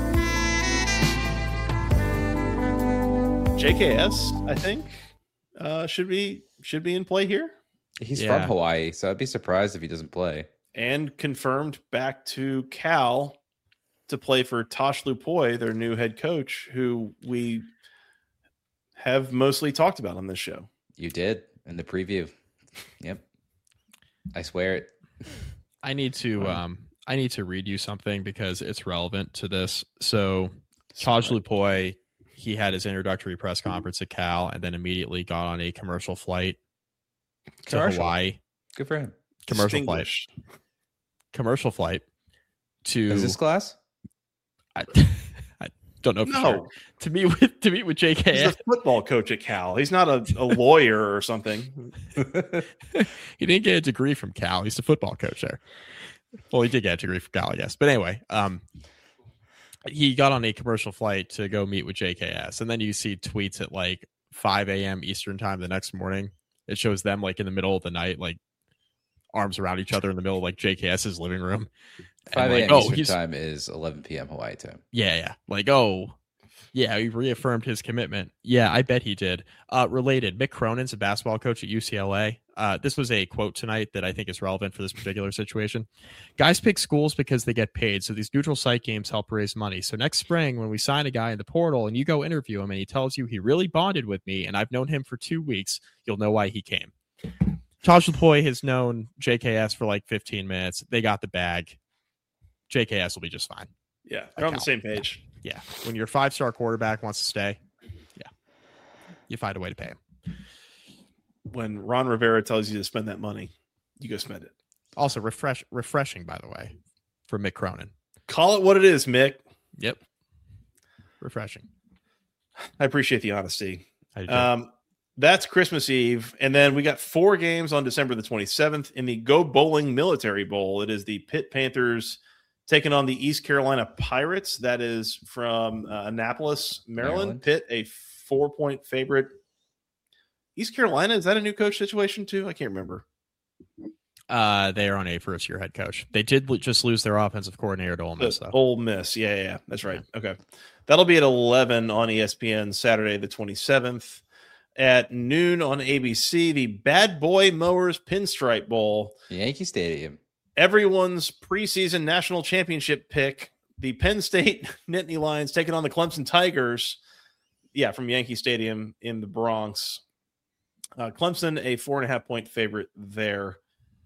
JKS, I think, should be in play here. He's from Hawaii, so I'd be surprised if he doesn't play. And confirmed back to Cal to play for Tosh Lupoi, their new head coach, who we have mostly talked about on this show. You did in the preview. Yep. I swear it. I need to read you something because it's relevant to this. So Tosh Lupoi, he had his introductory press conference at Cal and then immediately got on a commercial flight to Hawaii. Good for him. Commercial flight to business class. I don't know for sure. To meet with JKS. He's a football coach at Cal. He's not a lawyer or something. He didn't get a degree from Cal. He's a football coach there. Well, he did get a degree from Cal, I guess. But anyway, he got on a commercial flight to go meet with JKS. And then you see tweets at like 5 a.m. Eastern time the next morning. It shows them like in the middle of the night, like arms around each other in the middle of like JKS's living room. 5 a.m. Like, Eastern time is 11 p.m. Hawaii time. Yeah. Like, he reaffirmed his commitment. Yeah, I bet he did. Related, Mick Cronin's a basketball coach at UCLA. This was a quote tonight that I think is relevant for this particular situation. Guys pick schools because they get paid, so these neutral site games help raise money. So next spring, when we sign a guy in the portal and you go interview him and he tells you he really bonded with me and I've known him for 2 weeks, you'll know why he came. Tosh Lupoi has known JKS for like 15 minutes. They got the bag. JKS will be just fine. Yeah, they're on the same page. Yeah. When your 5-star quarterback wants to stay, you find a way to pay him. When Ron Rivera tells you to spend that money, you go spend it. Also, refreshing, by the way, for Mick Cronin. Call it what it is, Mick. Yep. Refreshing. I appreciate the honesty. I do. That's Christmas Eve. And then we got 4 games on December the 27th in the Go Bowling Military Bowl. It is the Pitt Panthers taking on the East Carolina Pirates. That is from Annapolis, Maryland. Pitt, a 4-point favorite. East Carolina, is that a new coach situation too? I can't remember. They are on a first-year head coach. They did just lose their offensive coordinator to Ole Miss, though. Ole Miss, yeah, that's right. Yeah. Okay, that'll be at 11 on ESPN Saturday the 27th. At noon on ABC, the Bad Boy Mowers Pinstripe Bowl. Yankee Stadium. Everyone's preseason national championship pick. The Penn State Nittany Lions taking on the Clemson Tigers. Yeah, from Yankee Stadium in the Bronx. Clemson, a 4.5-point favorite there.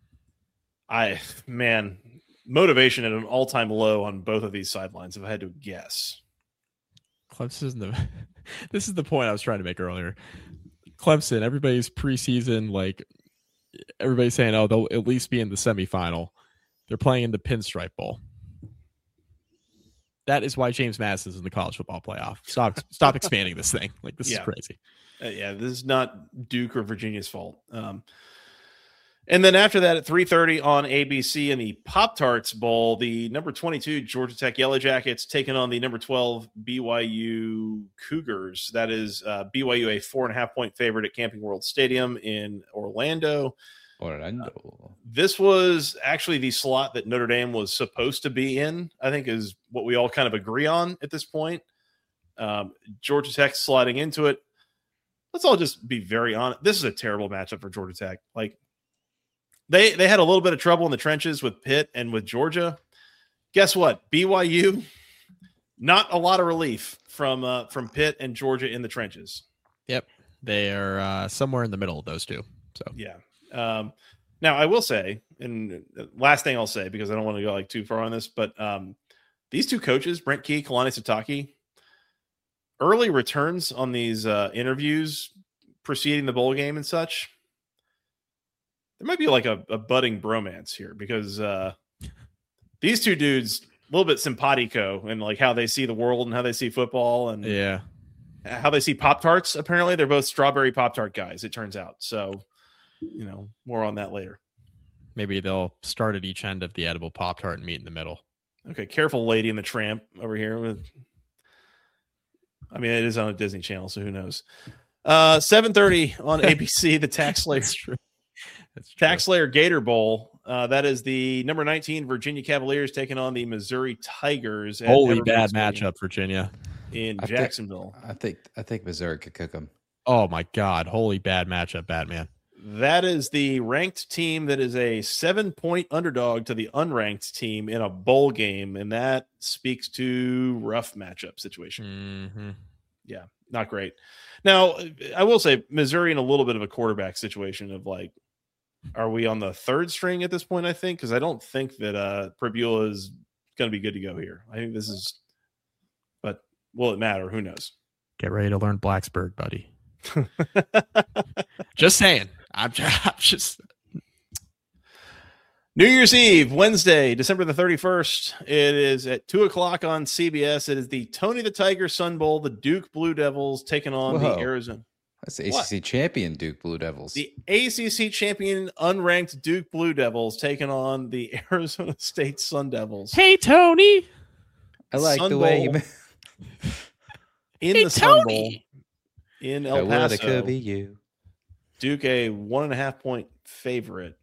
Motivation at an all-time low on both of these sidelines, if I had to guess. Clemson, this is the point I was trying to make earlier. Clemson, everybody's preseason, like everybody's saying, oh, they'll at least be in the semifinal. They're playing in the Pinstripe Bowl. That is why James Madison's in the college football playoff. Stop expanding this thing. Like, this is crazy. This is not Duke or Virginia's fault. And then after that, at 3:30 on ABC in the Pop-Tarts Bowl, the number 22 Georgia Tech Yellow Jackets taking on the number 12 BYU Cougars. That is BYU, a 4.5-point favorite at Camping World Stadium in Orlando. This was actually the slot that Notre Dame was supposed to be in, I think is what we all kind of agree on at this point. Georgia Tech sliding into it. Let's all just be very honest. This is a terrible matchup for Georgia Tech. Like, They had a little bit of trouble in the trenches with Pitt and with Georgia. Guess what? BYU, not a lot of relief from Pitt and Georgia in the trenches. Yep, they are somewhere in the middle of those two. So yeah. Now I will say, and last thing I'll say because I don't want to go like too far on this, but these two coaches, Brent Key, Kalani Sitake, early returns on these interviews preceding the bowl game and such. There might be like a budding bromance here because these two dudes, a little bit simpatico and like how they see the world and how they see football and how they see Pop-Tarts. Apparently, they're both strawberry Pop-Tart guys, it turns out. So, more on that later. Maybe they'll start at each end of the edible Pop-Tart and meet in the middle. Okay, careful, Lady and the Tramp over here. It is on a Disney Channel, so who knows? 7:30 on ABC, the Tax Slayer. Tax Slayer Gator Bowl. That is the number 19 Virginia Cavaliers taking on the Missouri Tigers. Holy bad matchup, Virginia. In Jacksonville. I think Missouri could cook them. Oh my God. Holy bad matchup, Batman. That is the ranked team that is a 7-point underdog to the unranked team in a bowl game. And that speaks to rough matchup situation. Mm-hmm. Yeah, not great. Now, I will say Missouri in a little bit of a quarterback situation of like, are we on the third string at this point, I think? Because I don't think that Pribula is going to be good to go here. I think this is – but will it matter? Who knows? Get ready to learn Blacksburg, buddy. Just saying. I'm just New Year's Eve, Wednesday, December the 31st. It is at 2 o'clock on CBS. It is the Tony the Tiger Sun Bowl. The Duke Blue Devils taking on the Arizona. That's the ACC champion Duke Blue Devils. The ACC champion unranked Duke Blue Devils taking on the Arizona State Sun Devils. Hey, Tony. I like Sun the way Bowl. you In the Sun Bowl in El Paso. It could be you. Duke, a 1.5-point favorite.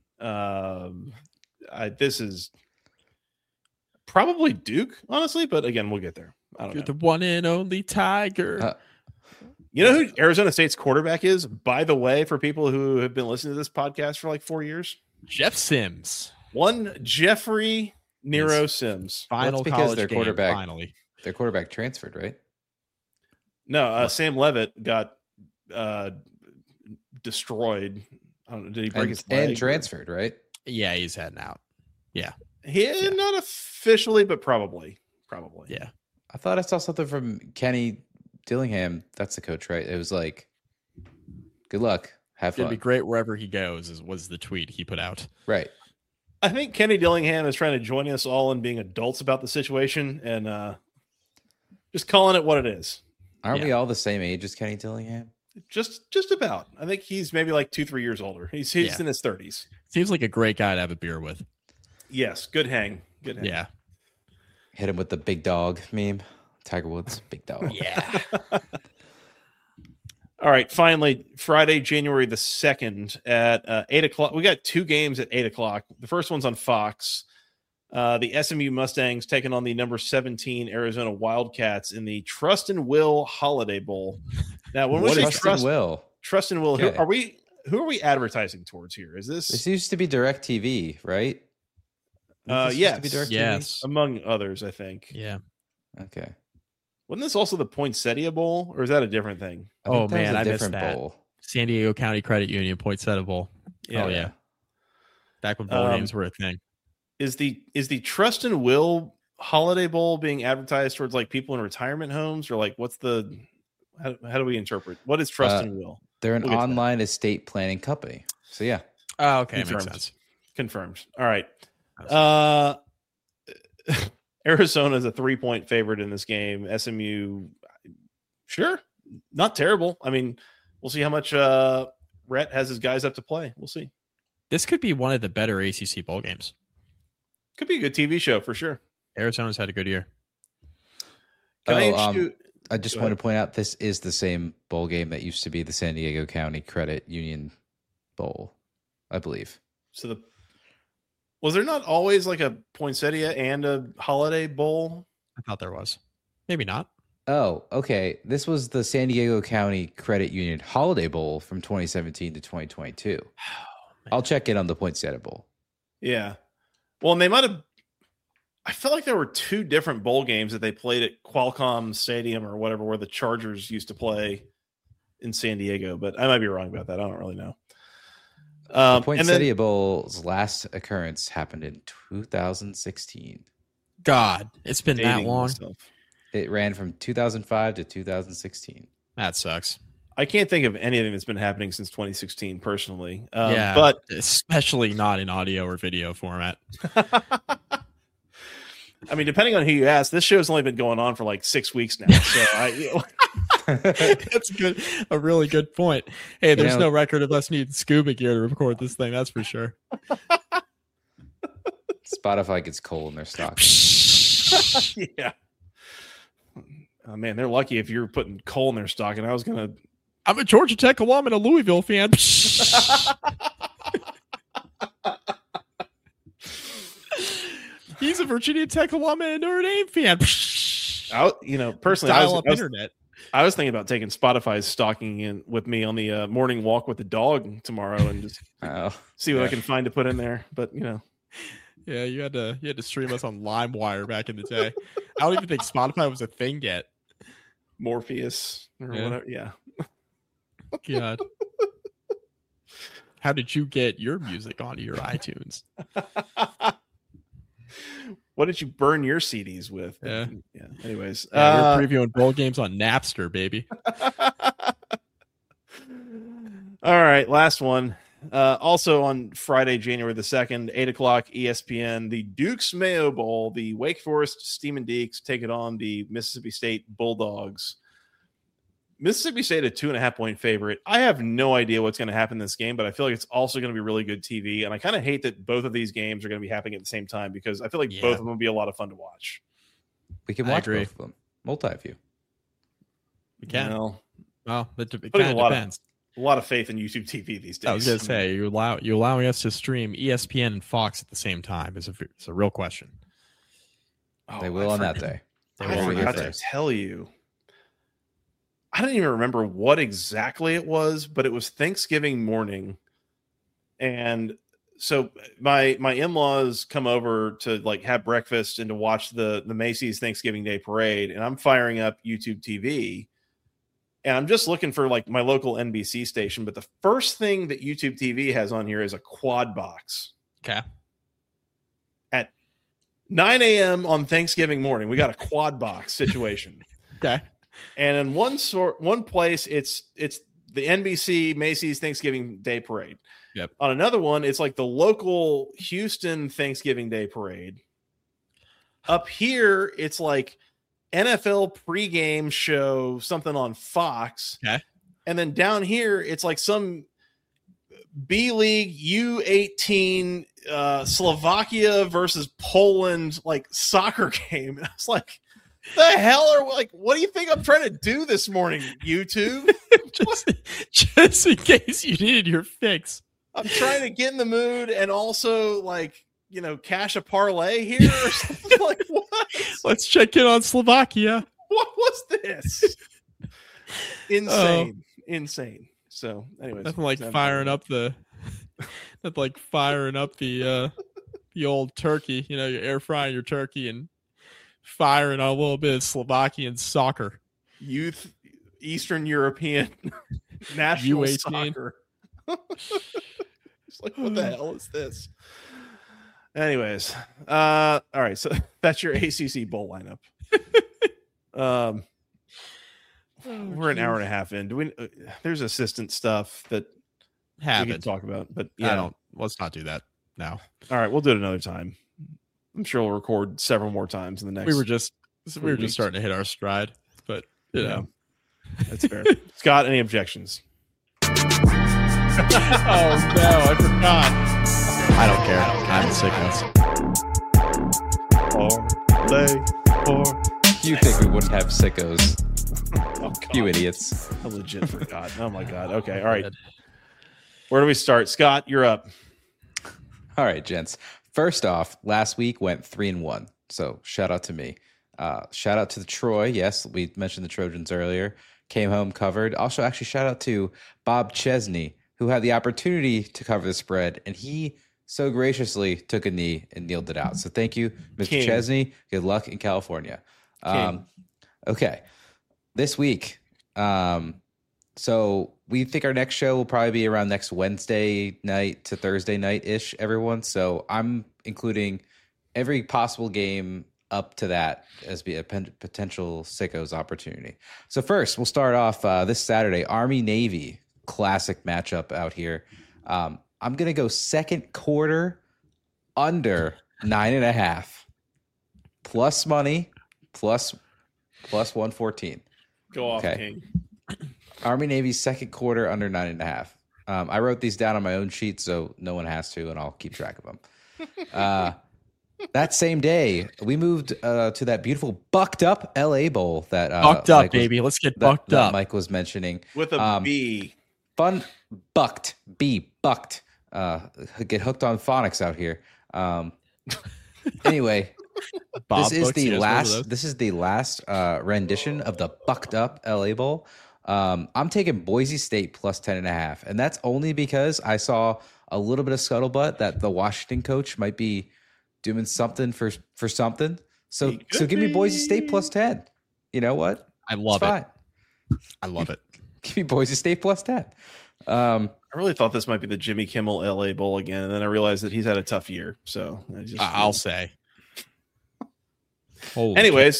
This is probably Duke, honestly, but again, we'll get there. I don't know. You're the one and only Tiger. You know who Arizona State's quarterback is, by the way, for people who have been listening to this podcast for like 4 years? Jeff Sims. One Jeffrey Nero Sims. Final because college their game, quarterback finally. Their quarterback transferred, right? No, Sam Levitt got destroyed. I don't know, did he break his leg? And transferred, right? Yeah, he's heading out. Yeah. Not officially, but probably. Yeah. I thought I saw something from Kenny Dillingham. That's the coach, right? It was like, good luck. Have fun. It'd be great wherever he goes was the tweet he put out. Right. I think Kenny Dillingham is trying to join us all in being adults about the situation and just calling it what it is. Aren't we all the same age as Kenny Dillingham? Just about. I think he's maybe like 2-3 years older. He's in his 30s. Seems like a great guy to have a beer with. Yes, good hang. Yeah. Hit him with the big dog meme. Tiger Woods, big dog. Yeah. All right, finally, Friday, January the 2nd at 8 o'clock. We got 2 games at 8 o'clock. The first one's on Fox. The SMU Mustangs taking on the number 17 Arizona Wildcats in the Trust and Will Holiday Bowl. Now, when we say Trust and Will, Okay. who are we advertising towards here? Is This used to be DirecTV, right? Yes. Among others, I think. Yeah. Okay. Wasn't this also the Poinsettia Bowl, or is that a different thing? Oh, think that was man, a I missed different that. bowl. San Diego County Credit Union Poinsettia Bowl. Yeah. Oh, yeah. Back when bowl games were a thing. Is the Trust and Will Holiday Bowl being advertised towards like people in retirement homes, or like what's the how do we interpret what is Trust and Will? They're an We'll get to online estate planning company. So yeah. Oh, okay. Confirmed. Makes sense. Confirmed. All right. Arizona is a 3-point favorite in this game. SMU, sure, not terrible. I mean, we'll see how much Rhett has his guys up to play. We'll see. This could be one of the better ACC bowl games. Could be a good TV show for sure. Arizona's had a good year. I just want to point out this is the same bowl game that used to be the San Diego County Credit Union Bowl, I believe. So was there not always like a Poinsettia and a Holiday Bowl? I thought there was. Maybe not. Oh, okay. This was the San Diego County Credit Union Holiday Bowl from 2017 to 2022. I'll check in on the Poinsettia Bowl. Yeah. Well, and they might have. I felt like there were 2 different bowl games that they played at Qualcomm Stadium or whatever, where the Chargers used to play in San Diego. But I might be wrong about that. I don't really know. The Poinsettia Bowl's last occurrence happened in 2016. God, it's been that long. Myself. It ran from 2005 to 2016. That sucks. I can't think of anything that's been happening since 2016 personally. Yeah, but especially not in audio or video format. I mean, depending on who you ask, this show's only been going on for like 6 weeks now. So That's good. A really good point. Hey, there's no record of us needing scuba gear to record this thing. That's for sure. Spotify gets coal in their stock. Yeah. Oh man, they're lucky if you're putting coal in their stock. And I'm a Georgia Tech alum and a Louisville fan. He's a Virginia Tech alum and a Notre Dame fan. Personally, internet. I was thinking about taking Spotify's stalking in with me on the morning walk with the dog tomorrow and just see what I can find to put in there. But yeah, you had to stream us on LimeWire back in the day. I don't even think Spotify was a thing yet. Morpheus or whatever. Yeah. God. How did you get your music onto your iTunes? What did you burn your CDs with? Yeah. Anyways, we're previewing bowl games on Napster, baby. All right, last one. Also on Friday, January the 2nd, 8 o'clock, ESPN, the Dukes Mayo Bowl, the Wake Forest Steamin' Deeks take it on the Mississippi State Bulldogs. Mississippi State a 2.5-point favorite. I have no idea what's going to happen in this game, but I feel like it's also going to be really good TV. And I kind of hate that both of these games are going to be happening at the same time because I feel like both of them will be a lot of fun to watch. We can watch both of them. Multi-view. We can. Well, it putting depends. A lot of faith in YouTube TV these days. I was going to say, you allowing us to stream ESPN and Fox at the same time is a real question. They will on that day. I forgot to tell you. I don't even remember what exactly it was, but it was Thanksgiving morning. And so my in-laws come over to like have breakfast and to watch the Macy's Thanksgiving Day parade. And I'm firing up YouTube TV and I'm just looking for like my local NBC station. But the first thing that YouTube TV has on here is a quad box. Okay. At 9 a.m. on Thanksgiving morning, we got a quad box situation. Okay. And in one place, it's the NBC Macy's Thanksgiving Day Parade. Yep. On another one, it's like the local Houston Thanksgiving Day Parade. Up here, it's like NFL pregame show, something on Fox. Okay. And then down here, it's like some B League U18 Slovakia versus Poland like soccer game. And I was like, the hell are like, what do you think I'm trying to do this morning, YouTube? just in case you needed your fix. I'm trying to get in the mood and also like, you know, cash a parlay here or something. Like, what? Let's check in on Slovakia. What was this? Insane. So, anyways, nothing like firing up the old turkey. You know, you're air frying your turkey and firing on a little bit of Slovakian soccer, youth, Eastern European national U18. soccer. It's like, what the hell is this? Anyways, all right, so that's your ACC bowl lineup. We're an hour and a half in. Do we? There's assistant stuff that we can talk about, but yeah, let's not do that now. All right, we'll do it another time. I'm sure we'll record several more times in the next. We were just starting to hit our stride, but you know, that's fair. Scott, any objections? Oh no, I forgot. I don't care. I'm sickness. You think we wouldn't have sickos? Oh, you idiots. I legit forgot. Oh my god. Okay. All right. Where do we start? Scott, you're up. All right, gents. First off, last week went 3-1. So shout out to me. Shout out to the Troy. Yes, we mentioned the Trojans earlier. Came home covered. Also, actually, shout out to Bob Chesney, who had the opportunity to cover the spread, and he so graciously took a knee and kneeled it out. So thank you, Mr. King. Chesney. Good luck in California. Okay. This week, so we think our next show will probably be around next Wednesday night to Thursday night-ish, everyone. So I'm including every possible game up to that as be a potential sickos opportunity. So first, we'll start off this Saturday, Army-Navy, classic matchup out here. I'm going to go second quarter under 9.5. Plus money, plus 114. Go off, King. Army-Navy second quarter under 9.5. I wrote these down on my own sheet, so no one has to, and I'll keep track of them. That same day, we moved to that beautiful bucked up LA Bowl that bucked up, baby. Let's get bucked up. Mike was mentioning with a B. Fun bucked B bucked. Get hooked on phonics out here. Anyway, this is the last rendition of the bucked up LA Bowl. I'm taking Boise State plus 10.5, and that's only because I saw a little bit of scuttlebutt that the Washington coach might be doing something for something. So give me Boise State plus 10. You know what? I love it. I love it. Give me Boise State plus 10. I really thought this might be the Jimmy Kimmel LA Bowl again, and then I realized that he's had a tough year. So I'll say. Anyway,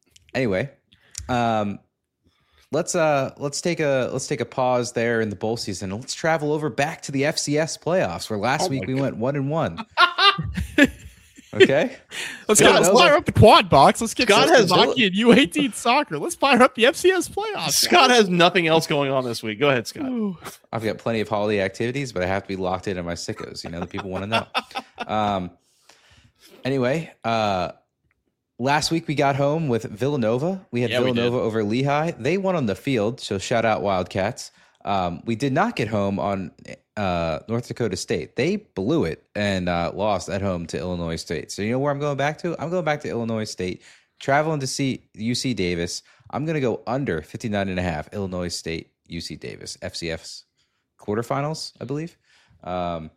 let's take a pause there in the bowl season. Let's travel over back to the FCS playoffs, where last week we went 1-1. Okay, let's fire up the quad box. Let's get Slovakia and U18 soccer. Let's fire up the FCS playoffs. Scott has nothing else going on this week. Go ahead, Scott. I've got plenty of holiday activities, but I have to be locked in on my sickos. You know, the people want to know. Anyway, last week we got home with Villanova. We had Villanova over Lehigh. They won on the field, so shout out Wildcats. We did not get home on North Dakota State. They blew it and lost at home to Illinois State. So you know where I'm going back to? I'm going back to Illinois State, traveling to see UC Davis. I'm going to go under 59.5, Illinois State, UC Davis, FCS quarterfinals, I believe. And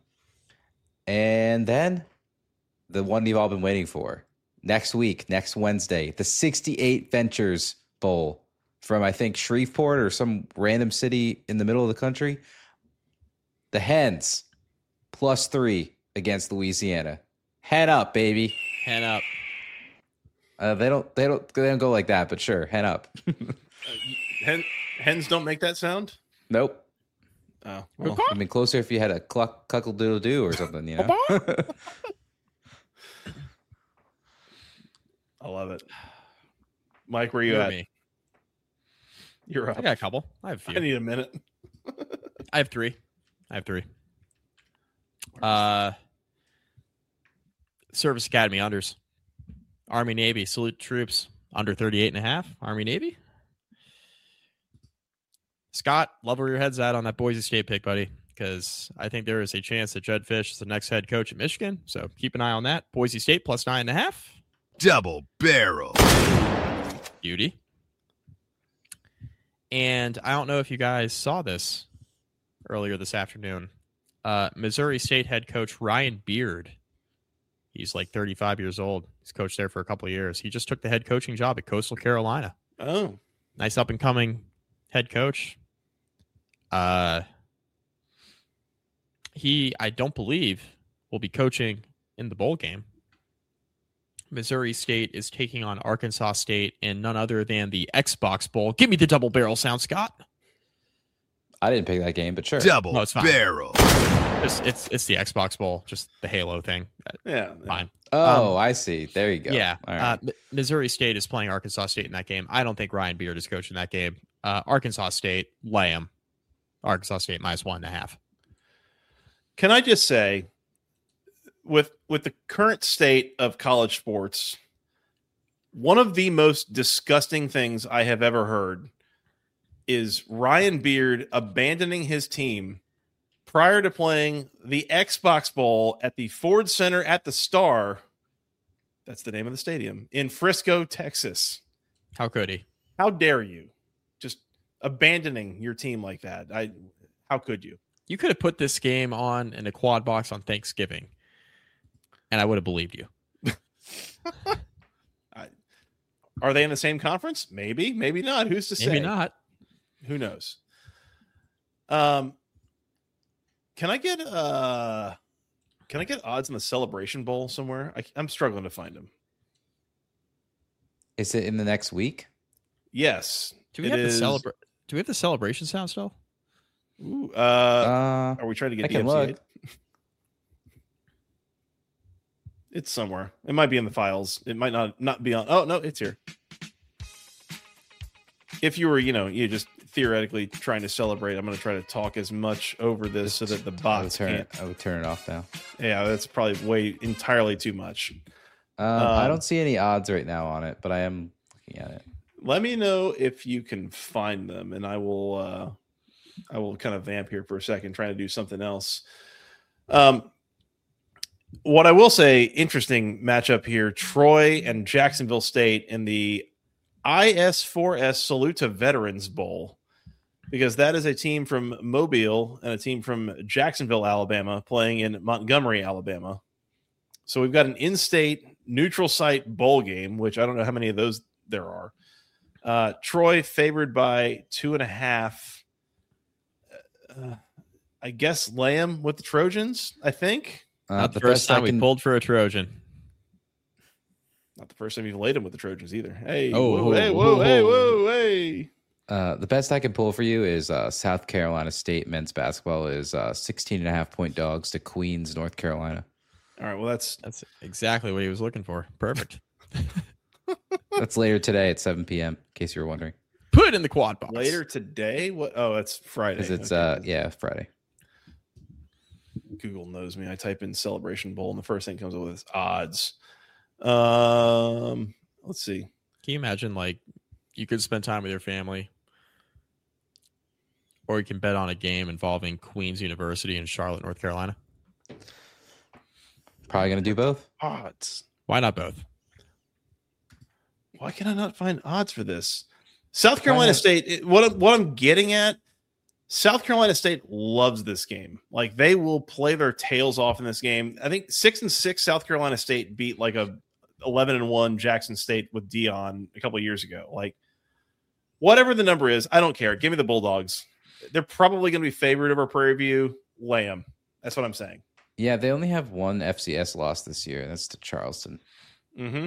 then the one you've all been waiting for. Next week, next Wednesday, the 68 Ventures Bowl from, I think, Shreveport or some random city in the middle of the country. The Hens, plus 3 against Louisiana. Hen up, baby. Hen up. They don't go like that, but sure, hen up. Hens don't make that sound? Nope. Oh, well, I mean, closer if you had a cuckle doodle doo or something, you know. I love it. Mike, where you You're at? me. You're up. I got a couple. I have a few. I need a minute. I have three. Service Academy unders. Army Navy salute troops under 38.5. Army Navy. Scott, love where your head's at on that Boise State pick, buddy, because I think there is a chance that Jedd Fisch is the next head coach at Michigan. So keep an eye on that. Boise State plus 9.5. Double barrel. Beauty. And I don't know if you guys saw this earlier this afternoon. Missouri State head coach Ryan Beard. He's like 35 years old. He's coached there for a couple of years. He just took the head coaching job at Coastal Carolina. Oh, Nice up and coming head coach. He, I don't believe, will be coaching in the bowl game. Missouri State is taking on Arkansas State in none other than the Xbox Bowl. Give me the double barrel sound, Scott. I didn't pick that game, but sure. Double No, it's fine. barrel. It's the Xbox Bowl, just the Halo thing. yeah. Fine. Oh, I see. There you go. Yeah. All right. Missouri State is playing Arkansas State in that game. I don't think Ryan Beard is coaching that game. Arkansas State, lay 'em. Arkansas State minus 1.5. Can I just say, with the current state of college sports, one of the most disgusting things I have ever heard is Ryan Beard abandoning his team prior to playing the Xbox Bowl at the Ford Center at the Star. That's the name of the stadium in Frisco, Texas. How could he? How dare you? Just abandoning your team like that. How could you? You could have put this game on in a quad box on Thanksgiving, and I would have believed you. Are they in the same conference? Maybe, maybe not. Who's to say? Maybe not. Who knows? Can I get odds in the Celebration Bowl somewhere? I'm struggling to find them. Is it in the next week? Yes. Do we have the Do we have the celebration sound still? Ooh, are we trying to get I can DMCA? look. It's somewhere. It might be in the files. It might not be on. Oh no, it's here. If you were, you just theoretically trying to celebrate, I'm going to try to talk as much over this so that the bots can't. I would turn it off now. Yeah, that's probably entirely too much. I don't see any odds right now on it, but I am looking at it. Let me know if you can find them, and I will kind of vamp here for a second, trying to do something else. What I will say, interesting matchup here: Troy and Jacksonville State in the IS4S Salute to Veterans Bowl, because that is a team from Mobile and a team from Jacksonville, Alabama, playing in Montgomery, Alabama. So we've got an in-state neutral site bowl game, which I don't know how many of those there are. Troy favored by 2.5. I guess lay 'em with the Trojans, I think. Not the first time we pulled for a Trojan. Not the first time you've laid them with the Trojans either. Hey, Oh, whoa, hey, whoa, hey, whoa, hey. The best I can pull for you is South Carolina State men's basketball is 16.5 point dogs to Queens, North Carolina. All right, well, that's exactly what he was looking for. Perfect. That's later today at 7 p.m. in case you were wondering. Put it in the quad box. later today. What? Oh, it's Friday. Because it's Okay. Friday. Google knows me. I type in Celebration Bowl, and the first thing comes up with is odds. Let's see. Can you imagine, like, you could spend time with your family, or you can bet on a game involving Queens University in Charlotte, North Carolina? Probably gonna do both. Odds. Why not both? Why can I not find odds for this? South Carolina State. What I'm getting at, South Carolina State loves this game. Like, they will play their tails off in this game. I think 6-6 South Carolina State beat like a 11-1 Jackson State with Dion a couple of years ago. Like, whatever the number is, I don't care. Give me the Bulldogs. They're probably going to be favored over Prairie View. Lay 'em. That's what I'm saying. Yeah, they only have one FCS loss this year, and that's to Charleston. Mm-hmm.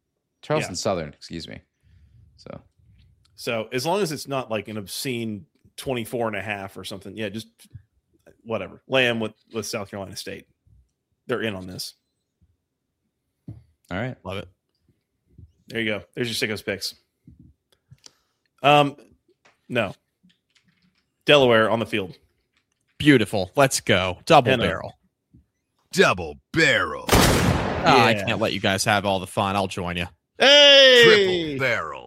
Charleston Southern, excuse me. So as long as it's not like an obscene 24.5 or something. Yeah, just whatever. Lay them with South Carolina State. They're in on this. All right. Love it. There you go. There's your Sickos picks. No. Delaware on the field. Beautiful. Let's go. Double Henna. barrel. Double barrel. I can't let you guys have all the fun. I'll join you. Hey! Triple barrel.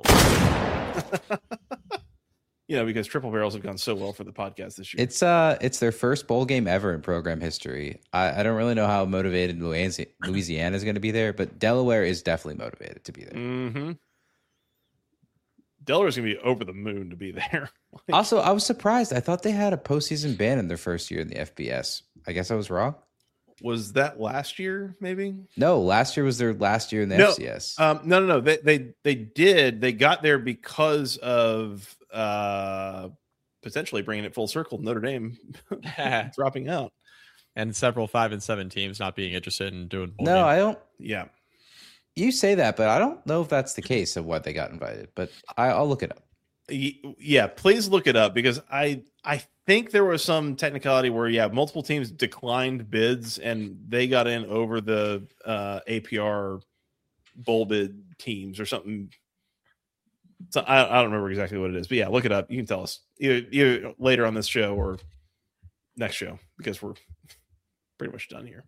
Because triple barrels have gone so well for the podcast this year. It's their first bowl game ever in program history. I don't really know how motivated Louisiana is going to be there, but Delaware is definitely motivated to be there. Mm-hmm. Delaware's going to be over the moon to be there. Also, I was surprised. I thought they had a postseason ban in their first year in the FBS. I guess I was wrong. Was that last year, maybe? No, last year was their last year in the FCS. No. They did. They got there because of potentially bringing it full circle. Notre Dame dropping out, and several 5 and 7 teams not being interested in doing. No, I don't. Yeah, you say that, but I don't know if that's the case of why they got invited. But I'll look it up. Yeah, please look it up because I think there was some technicality where multiple teams declined bids and they got in over the APR bowl bid teams or something. So I don't remember exactly what it is, but yeah, look it up. You can tell us either later on this show or next show because we're pretty much done here.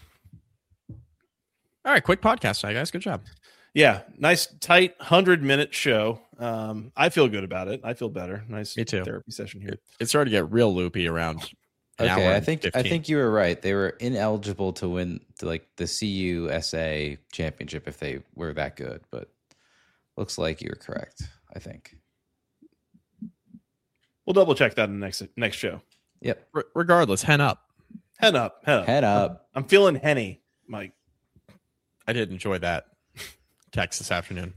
All right, quick podcast tonight, guys. Good job. Yeah, nice, tight 100-minute show. I feel good about it. I feel better. Nice Me too. Therapy session here. It started to get real loopy around. Okay, I think you were right. They were ineligible to win the CUSA championship if they were that good, but looks like you were correct. I think we'll double check that in the next show. Yep. Regardless, hen up. Head up. I'm feeling henny, Mike. I did enjoy that text this afternoon.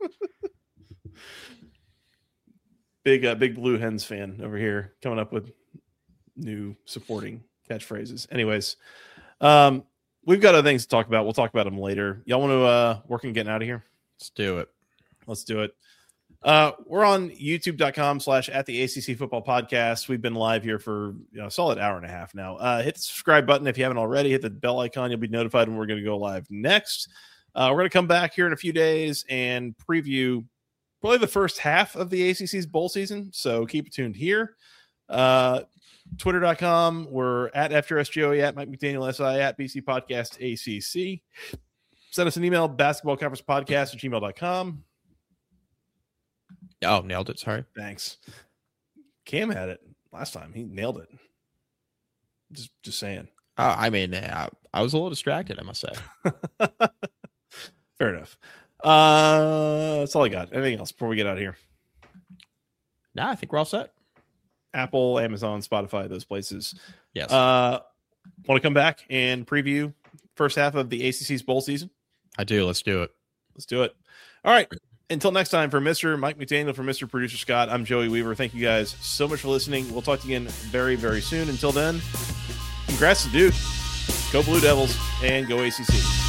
Big Blue Hens fan over here coming up with new supporting catchphrases. Anyways, we've got other things to talk about. We'll talk about them later. Y'all want to work on getting out of here? Let's do it. Let's do it. We're on youtube.com/@the-ACC Football Podcast. We've been live here for a solid hour and a half now. Hit the subscribe button if you haven't already. Hit the bell icon. You'll be notified when we're going to go live next. We're going to come back here in a few days and preview probably the first half of the ACC's bowl season. So keep it tuned here. Twitter.com. We're at FTRSGOE, at Mike McDaniel SI, at BC Podcast ACC. Send us an email, basketballconferencepodcast@gmail.com. Oh, nailed it. Sorry. Thanks. Cam had it last time. He nailed it. Just saying. I was a little distracted, I must say. Fair enough. That's all I got. Anything else before we get out of here? Nah, I think we're all set. Apple, Amazon, Spotify, those places. Yes. Want to come back and preview first half of the ACC's bowl season? I do. Let's do it. Let's do it. All right. Until next time, for Mr. Mike McDaniel, for Mr. Producer Scott, I'm Joey Weaver. Thank you guys so much for listening. We'll talk to you again very, very soon. Until then, congrats to Duke. Go Blue Devils and go ACC.